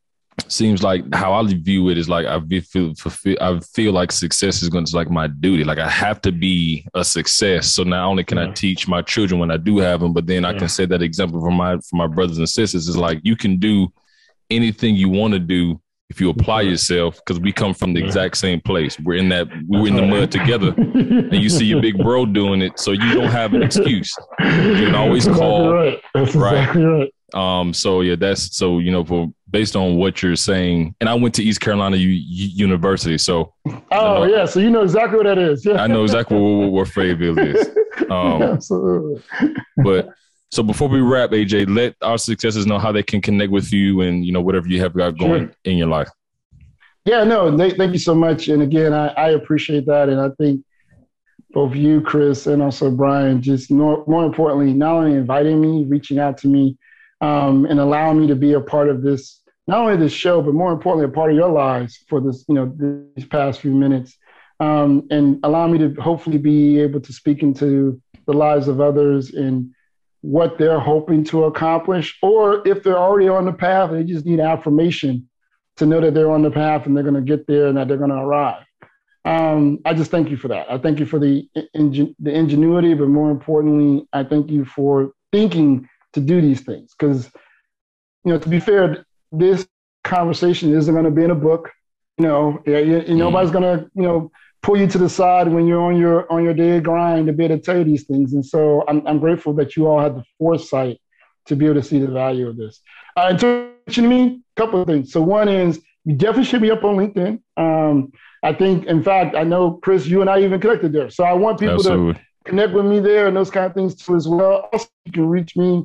C: seems like how I view it is like I feel I feel like success is going to like my duty. Like I have to be a success. So not only can yeah. I teach my children when I do have them, but then yeah. I can set that example for my for my brothers and sisters. It's like you can do anything you want to do if you apply yourself, because we come from the exact same place. We're in that, we were in the mud together, and you see your big bro doing it, so you don't have an excuse. You can always
A: that's
C: call.
A: Exactly right. That's
C: right?
A: exactly right.
C: Um. So yeah, that's so you know, for based on what you're saying, and I went to East Carolina U- U- University, so.
A: Oh
C: you know,
A: yeah, so you know exactly what that is. Yeah.
C: I know exactly what, what Fayetteville is. Um,
A: Absolutely.
C: But. So before we wrap, A J, let our successors know how they can connect with you and, you know, whatever you have got going sure. in your life.
A: Yeah, no, they, thank you so much. And again, I, I appreciate that. And I think both you, Chris, and also Brian, just more, more importantly, not only inviting me, reaching out to me, um, and allowing me to be a part of this, not only this show, but more importantly, a part of your lives for this, you know, these past few minutes, um, and allow me to hopefully be able to speak into the lives of others and what they're hoping to accomplish, or if they're already on the path, they just need affirmation to know that they're on the path and they're going to get there and that they're going to arrive. Um, I just thank you for that. I thank you for the ingen- the ingenuity, but more importantly, I thank you for thinking to do these things. Because, you know, to be fair, this conversation isn't going to be in a book. You know, you, you, nobody's going to, you know, pull you to the side when you're on your on your day grind to be able to tell you these things. And so I'm I'm grateful that you all had the foresight to be able to see the value of this. Uh, in terms of me, a couple of things. So one is you definitely should be up on LinkedIn. Um, I think, in fact, I know, Chris, you and I even connected there. So I want people Absolutely. to connect with me there and those kind of things too as well. Also, you can reach me.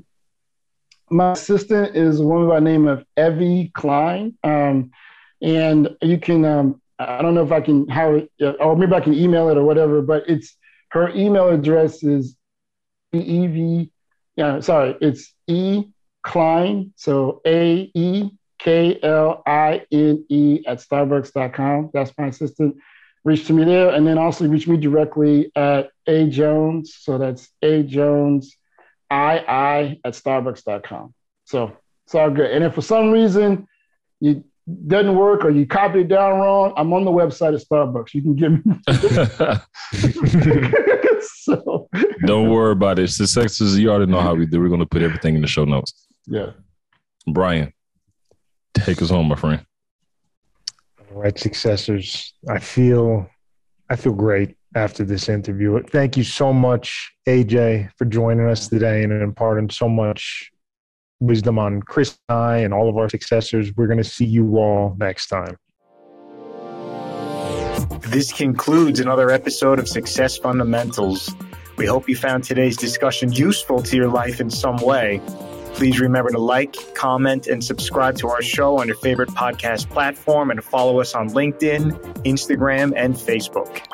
A: My assistant is a woman by the name of Evie Klein. Um, and you can, um, I don't know if I can, how, or maybe I can email it or whatever, but it's, her email address is E V, yeah, sorry, it's E Klein, so A E K L I N E at starbucks dot com. That's my assistant. Reach to me there. And then also reach me directly at A Jones. So that's A Jones I I at starbucks dot com. So it's all good. And if for some reason you doesn't work or you copy it down wrong, I'm on the website at Starbucks. You can give me. So.
C: Don't worry about it. Successes, you already know how we do. We're going to put everything in the show notes.
A: Yeah.
C: Brian, take us home, my friend.
B: All right, successors. I feel, I feel great after this interview. Thank you so much, A J, for joining us today and imparting so much wisdom on Chris and I and all of our successors. We're going to see you all next time.
E: This concludes another episode of Success Fundamentals. We hope you found today's discussion useful to your life in some way. Please remember to like, comment, and subscribe to our show on your favorite podcast platform and follow us on LinkedIn, Instagram, and Facebook.